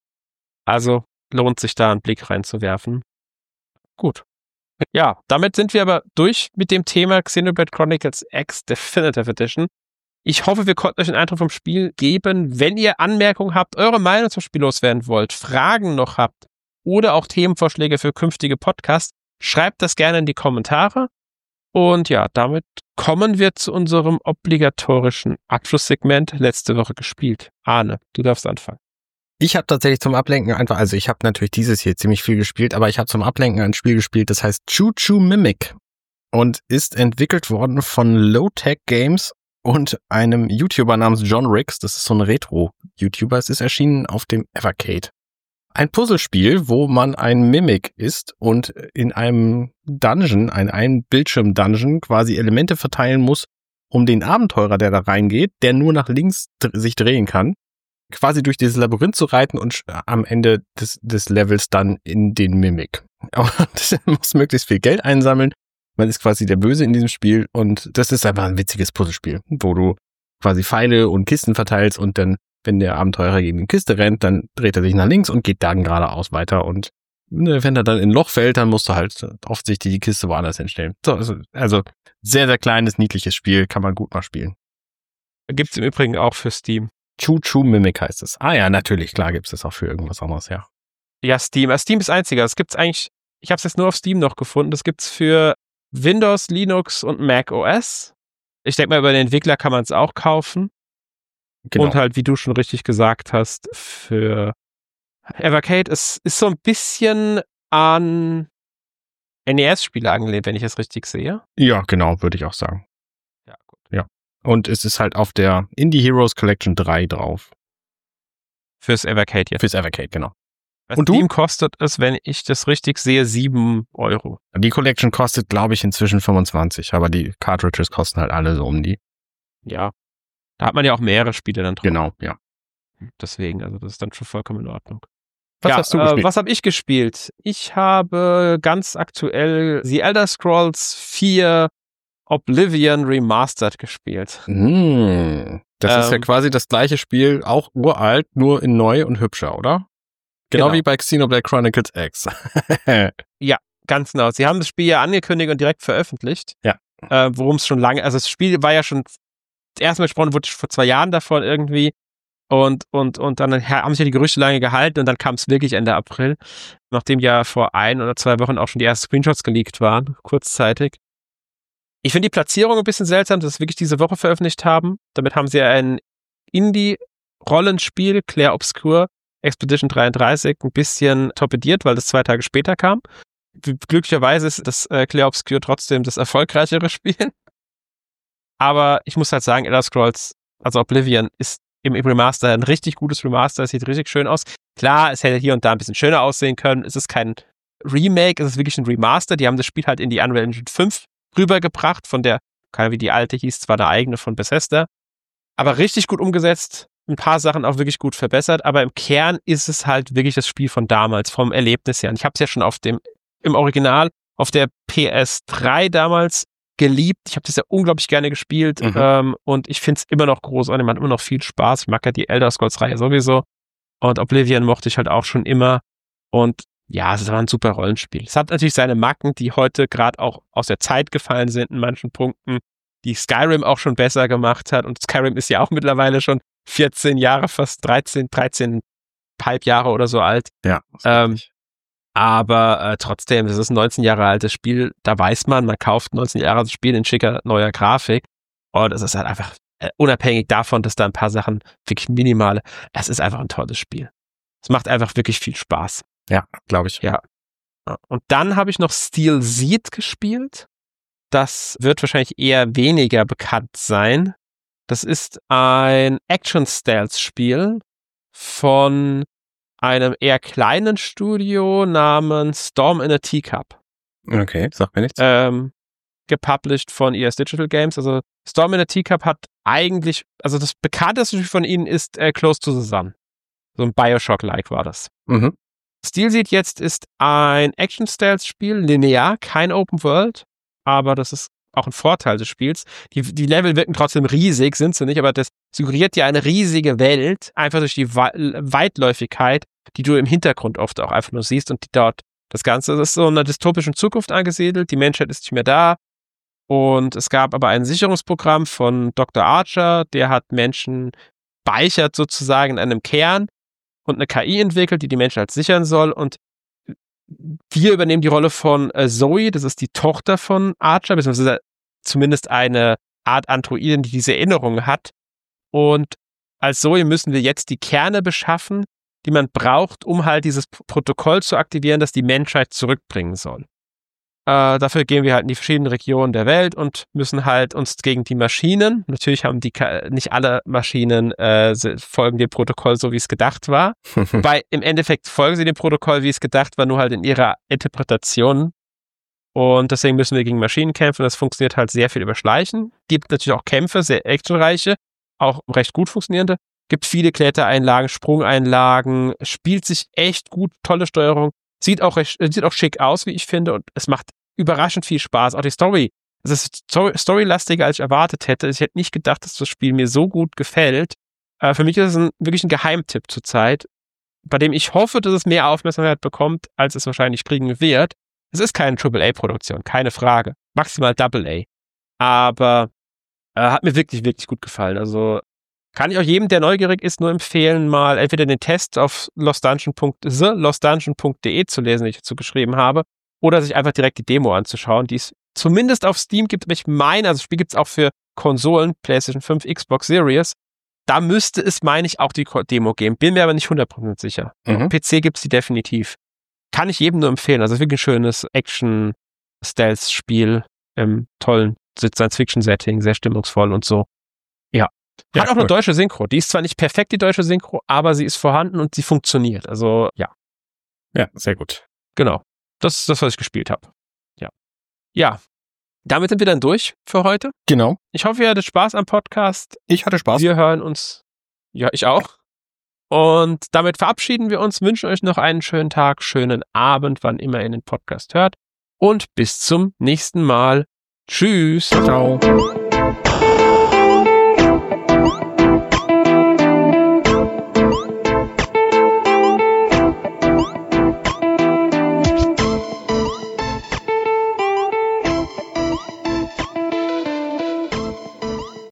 Also lohnt sich da einen Blick reinzuwerfen. Gut. Ja, damit sind wir aber durch mit dem Thema Xenoblade Chronicles X Definitive Edition. Ich hoffe, wir konnten euch einen Eindruck vom Spiel geben. Wenn ihr Anmerkungen habt, eure Meinung zum Spiel loswerden wollt, Fragen noch habt oder auch Themenvorschläge für künftige Podcasts, schreibt das gerne in die Kommentare. Und ja, damit kommen wir zu unserem obligatorischen Abschlusssegment, letzte Woche gespielt. Arne, du darfst anfangen. Ich habe tatsächlich zum Ablenken einfach, also ich habe natürlich dieses hier ziemlich viel gespielt, aber ich habe zum Ablenken ein Spiel gespielt, das heißt Choo Choo Mimic und ist entwickelt worden von Low-Tech Games und einem YouTuber namens John Ricks. Das ist so ein Retro-YouTuber. Es ist erschienen auf dem Evercade. Ein Puzzlespiel, wo man ein Mimic ist und in einem Dungeon, ein Ein-Bildschirm-Dungeon, quasi Elemente verteilen muss, um den Abenteurer, der da reingeht, der nur nach links d- sich drehen kann, quasi durch dieses Labyrinth zu reiten und am Ende des, des Levels dann in den Mimic. Und muss möglichst viel Geld einsammeln. Man ist quasi der Böse in diesem Spiel und das ist einfach ein witziges Puzzlespiel, wo du quasi Pfeile und Kisten verteilst und dann, wenn der Abenteurer gegen die Kiste rennt, dann dreht er sich nach links und geht dann geradeaus weiter und wenn er dann in ein Loch fällt, dann musst du halt offensichtlich die Kiste woanders hinstellen. So, also, also sehr, sehr kleines, niedliches Spiel, kann man gut mal spielen. Gibt's im Übrigen auch für Steam. Choo Choo Mimic heißt es. Ah ja, natürlich, klar gibt's das auch für irgendwas anderes, ja. Ja, Steam. Steam ist einziger. Das gibt's eigentlich, ich habe es jetzt nur auf Steam noch gefunden. Das gibt's für Windows, Linux und Mac O S. Ich denke mal, über den Entwickler kann man es auch kaufen. Genau. Und halt, wie du schon richtig gesagt hast, für Evercade. Es ist so ein bisschen an N E S-Spiele angelehnt, wenn ich es richtig sehe. Ja, genau, würde ich auch sagen. Ja, gut. Ja. Und es ist halt auf der Indie Heroes Collection drei drauf. Fürs Evercade jetzt. Fürs Evercade, genau. Und Steam kostet es, wenn ich das richtig sehe, sieben Euro. Die Collection kostet, glaube ich, inzwischen fünfundzwanzig, aber die Cartridges kosten halt alle so um die. Ja. Da hat man ja auch mehrere Spiele dann drauf. Genau, ja. Deswegen, also das ist dann schon vollkommen in Ordnung. Was ja, hast du gespielt? Äh, was habe ich gespielt? Ich habe ganz aktuell The Elder Scrolls vier Oblivion Remastered gespielt. Mm, das ähm, ist ja quasi das gleiche Spiel, auch uralt, nur in neu und hübscher, oder? Genau, genau. Wie bei Xenoblade Chronicles X. Ja, ganz genau. Sie haben das Spiel ja angekündigt und direkt veröffentlicht. Ja. Äh, worum es schon lange, also das Spiel war ja schon, das erste Mal gesprochen wurde vor zwei Jahren davon irgendwie. Und, und, und dann haben sich ja die Gerüchte lange gehalten und dann kam es wirklich Ende April, nachdem ja vor ein oder zwei Wochen auch schon die ersten Screenshots geleakt waren, kurzzeitig. Ich finde die Platzierung ein bisschen seltsam, dass sie es wirklich diese Woche veröffentlicht haben. Damit haben sie ein Indie-Rollenspiel, Clair Obscur, Expedition dreiunddreißig, ein bisschen torpediert, weil das zwei Tage später kam. Glücklicherweise ist das äh, Clair Obscur trotzdem das erfolgreichere Spiel. Aber ich muss halt sagen, Elder Scrolls, also Oblivion, ist im Remaster ein richtig gutes Remaster. Es sieht richtig schön aus. Klar, es hätte hier und da ein bisschen schöner aussehen können. Es ist kein Remake, es ist wirklich ein Remaster. Die haben das Spiel halt in die Unreal Engine fünf rübergebracht, von der, keine Ahnung, wie die alte hieß, zwar eine eigene von Bethesda. Aber richtig gut umgesetzt. Ein paar Sachen auch wirklich gut verbessert. Aber im Kern ist es halt wirklich das Spiel von damals, vom Erlebnis her. Und ich habe es ja schon auf dem, im Original, auf der P S drei damals geliebt. Ich habe das ja unglaublich gerne gespielt mhm. ähm, und ich finde es immer noch großartig. Man hat immer noch viel Spaß. Ich mag ja die Elder Scrolls-Reihe sowieso und Oblivion mochte ich halt auch schon immer und ja, es war ein super Rollenspiel. Es hat natürlich seine Macken, die heute gerade auch aus der Zeit gefallen sind in manchen Punkten, die Skyrim auch schon besser gemacht hat und Skyrim ist ja auch mittlerweile schon vierzehn Jahre, fast dreizehn, dreizehn halb Jahre oder so alt. Ja, ähm, Aber äh, trotzdem, das ist ein neunzehn Jahre altes Spiel, da weiß man, man kauft ein neunzehn Jahre altes Spiel in schicker neuer Grafik und es ist halt einfach, äh, unabhängig davon, dass da ein paar Sachen wirklich minimale, es ist einfach ein tolles Spiel. Es macht einfach wirklich viel Spaß. Ja, glaube ich. Ja. Und dann habe ich noch Steel Seed gespielt. Das wird wahrscheinlich eher weniger bekannt sein. Das ist ein Action-Stealth-Spiel von einem eher kleinen Studio namens Storm in a Teacup. Okay, sagt mir nichts. Ähm, gepublished von E S Digital Games. Also Storm in a Teacup hat eigentlich, also das bekannteste Spiel von ihnen ist äh, Close to the Sun. So ein Bioshock-like war das. Mhm. Steel Seed jetzt ist ein Action-Stealth-Spiel, linear, kein Open World, aber das ist auch ein Vorteil des Spiels. Die, die Level wirken trotzdem riesig, sind sie nicht, aber das suggeriert ja eine riesige Welt, einfach durch die Weitläufigkeit, die du im Hintergrund oft auch einfach nur siehst und die dort, das Ganze das ist so in einer dystopischen Zukunft angesiedelt, die Menschheit ist nicht mehr da und es gab aber ein Sicherungsprogramm von Doktor Archer, der hat Menschen speichert sozusagen in einem Kern und eine K I entwickelt, die die Menschheit sichern soll und wir übernehmen die Rolle von äh, Zoe, das ist die Tochter von Archer, beziehungsweise zumindest eine Art Androidin, die diese Erinnerungen hat. Und als Zoe müssen wir jetzt die Kerne beschaffen, die man braucht, um halt dieses Protokoll zu aktivieren, das die Menschheit zurückbringen soll. Äh, dafür gehen wir halt in die verschiedenen Regionen der Welt und müssen halt uns gegen die Maschinen, natürlich haben die nicht alle Maschinen äh, folgen dem Protokoll so, wie es gedacht war, weil im Endeffekt folgen sie dem Protokoll, wie es gedacht war, nur halt in ihrer Interpretation und deswegen müssen wir gegen Maschinen kämpfen. Das funktioniert halt sehr viel über Schleichen. Gibt natürlich auch Kämpfe, sehr actionreiche, auch recht gut funktionierende. Gibt viele Klettereinlagen, Sprungeinlagen, spielt sich echt gut, tolle Steuerung. Sieht auch recht, sieht auch schick aus, wie ich finde, und es macht überraschend viel Spaß. Auch die Story, es ist storylastiger, als ich erwartet hätte. Ich hätte nicht gedacht, dass das Spiel mir so gut gefällt. Äh, für mich ist es ein, wirklich ein Geheimtipp zurzeit, bei dem ich hoffe, dass es mehr Aufmerksamkeit bekommt, als es wahrscheinlich kriegen wird. Es ist keine Triple A Produktion, keine Frage. Maximal Double A. Aber äh, hat mir wirklich, wirklich gut gefallen. Also kann ich auch jedem, der neugierig ist, nur empfehlen, mal entweder den Test auf lostdungeon punkt the lost dungeon punkt de zu lesen, den ich dazu geschrieben habe, oder sich einfach direkt die Demo anzuschauen, die es zumindest auf Steam gibt. Aber ich meine, also das Spiel gibt es auch für Konsolen, PlayStation fünf, Xbox Series. Da müsste es, meine ich, auch die Demo geben. Bin mir aber nicht hundert Prozent sicher. Mhm. Auf P C gibt es die definitiv. kann ich jedem nur empfehlen. Also wirklich ein schönes Action-Stealth-Spiel im tollen Science-Fiction-Setting, sehr stimmungsvoll und so. Ja. Ja, Hat auch cool. eine deutsche Synchro. Die ist zwar nicht perfekt, die deutsche Synchro, aber sie ist vorhanden und sie funktioniert. Also, ja. Ja, sehr gut. Genau. Das ist das, was ich gespielt habe. Ja. Ja. Damit sind wir dann durch für heute. Genau. Ich hoffe, ihr hattet Spaß am Podcast. Ich hatte Spaß. Wir hören uns. Ja, ich auch. Und damit verabschieden wir uns, wünschen euch noch einen schönen Tag, schönen Abend, wann immer ihr den Podcast hört. Und bis zum nächsten Mal. Tschüss. Ciao.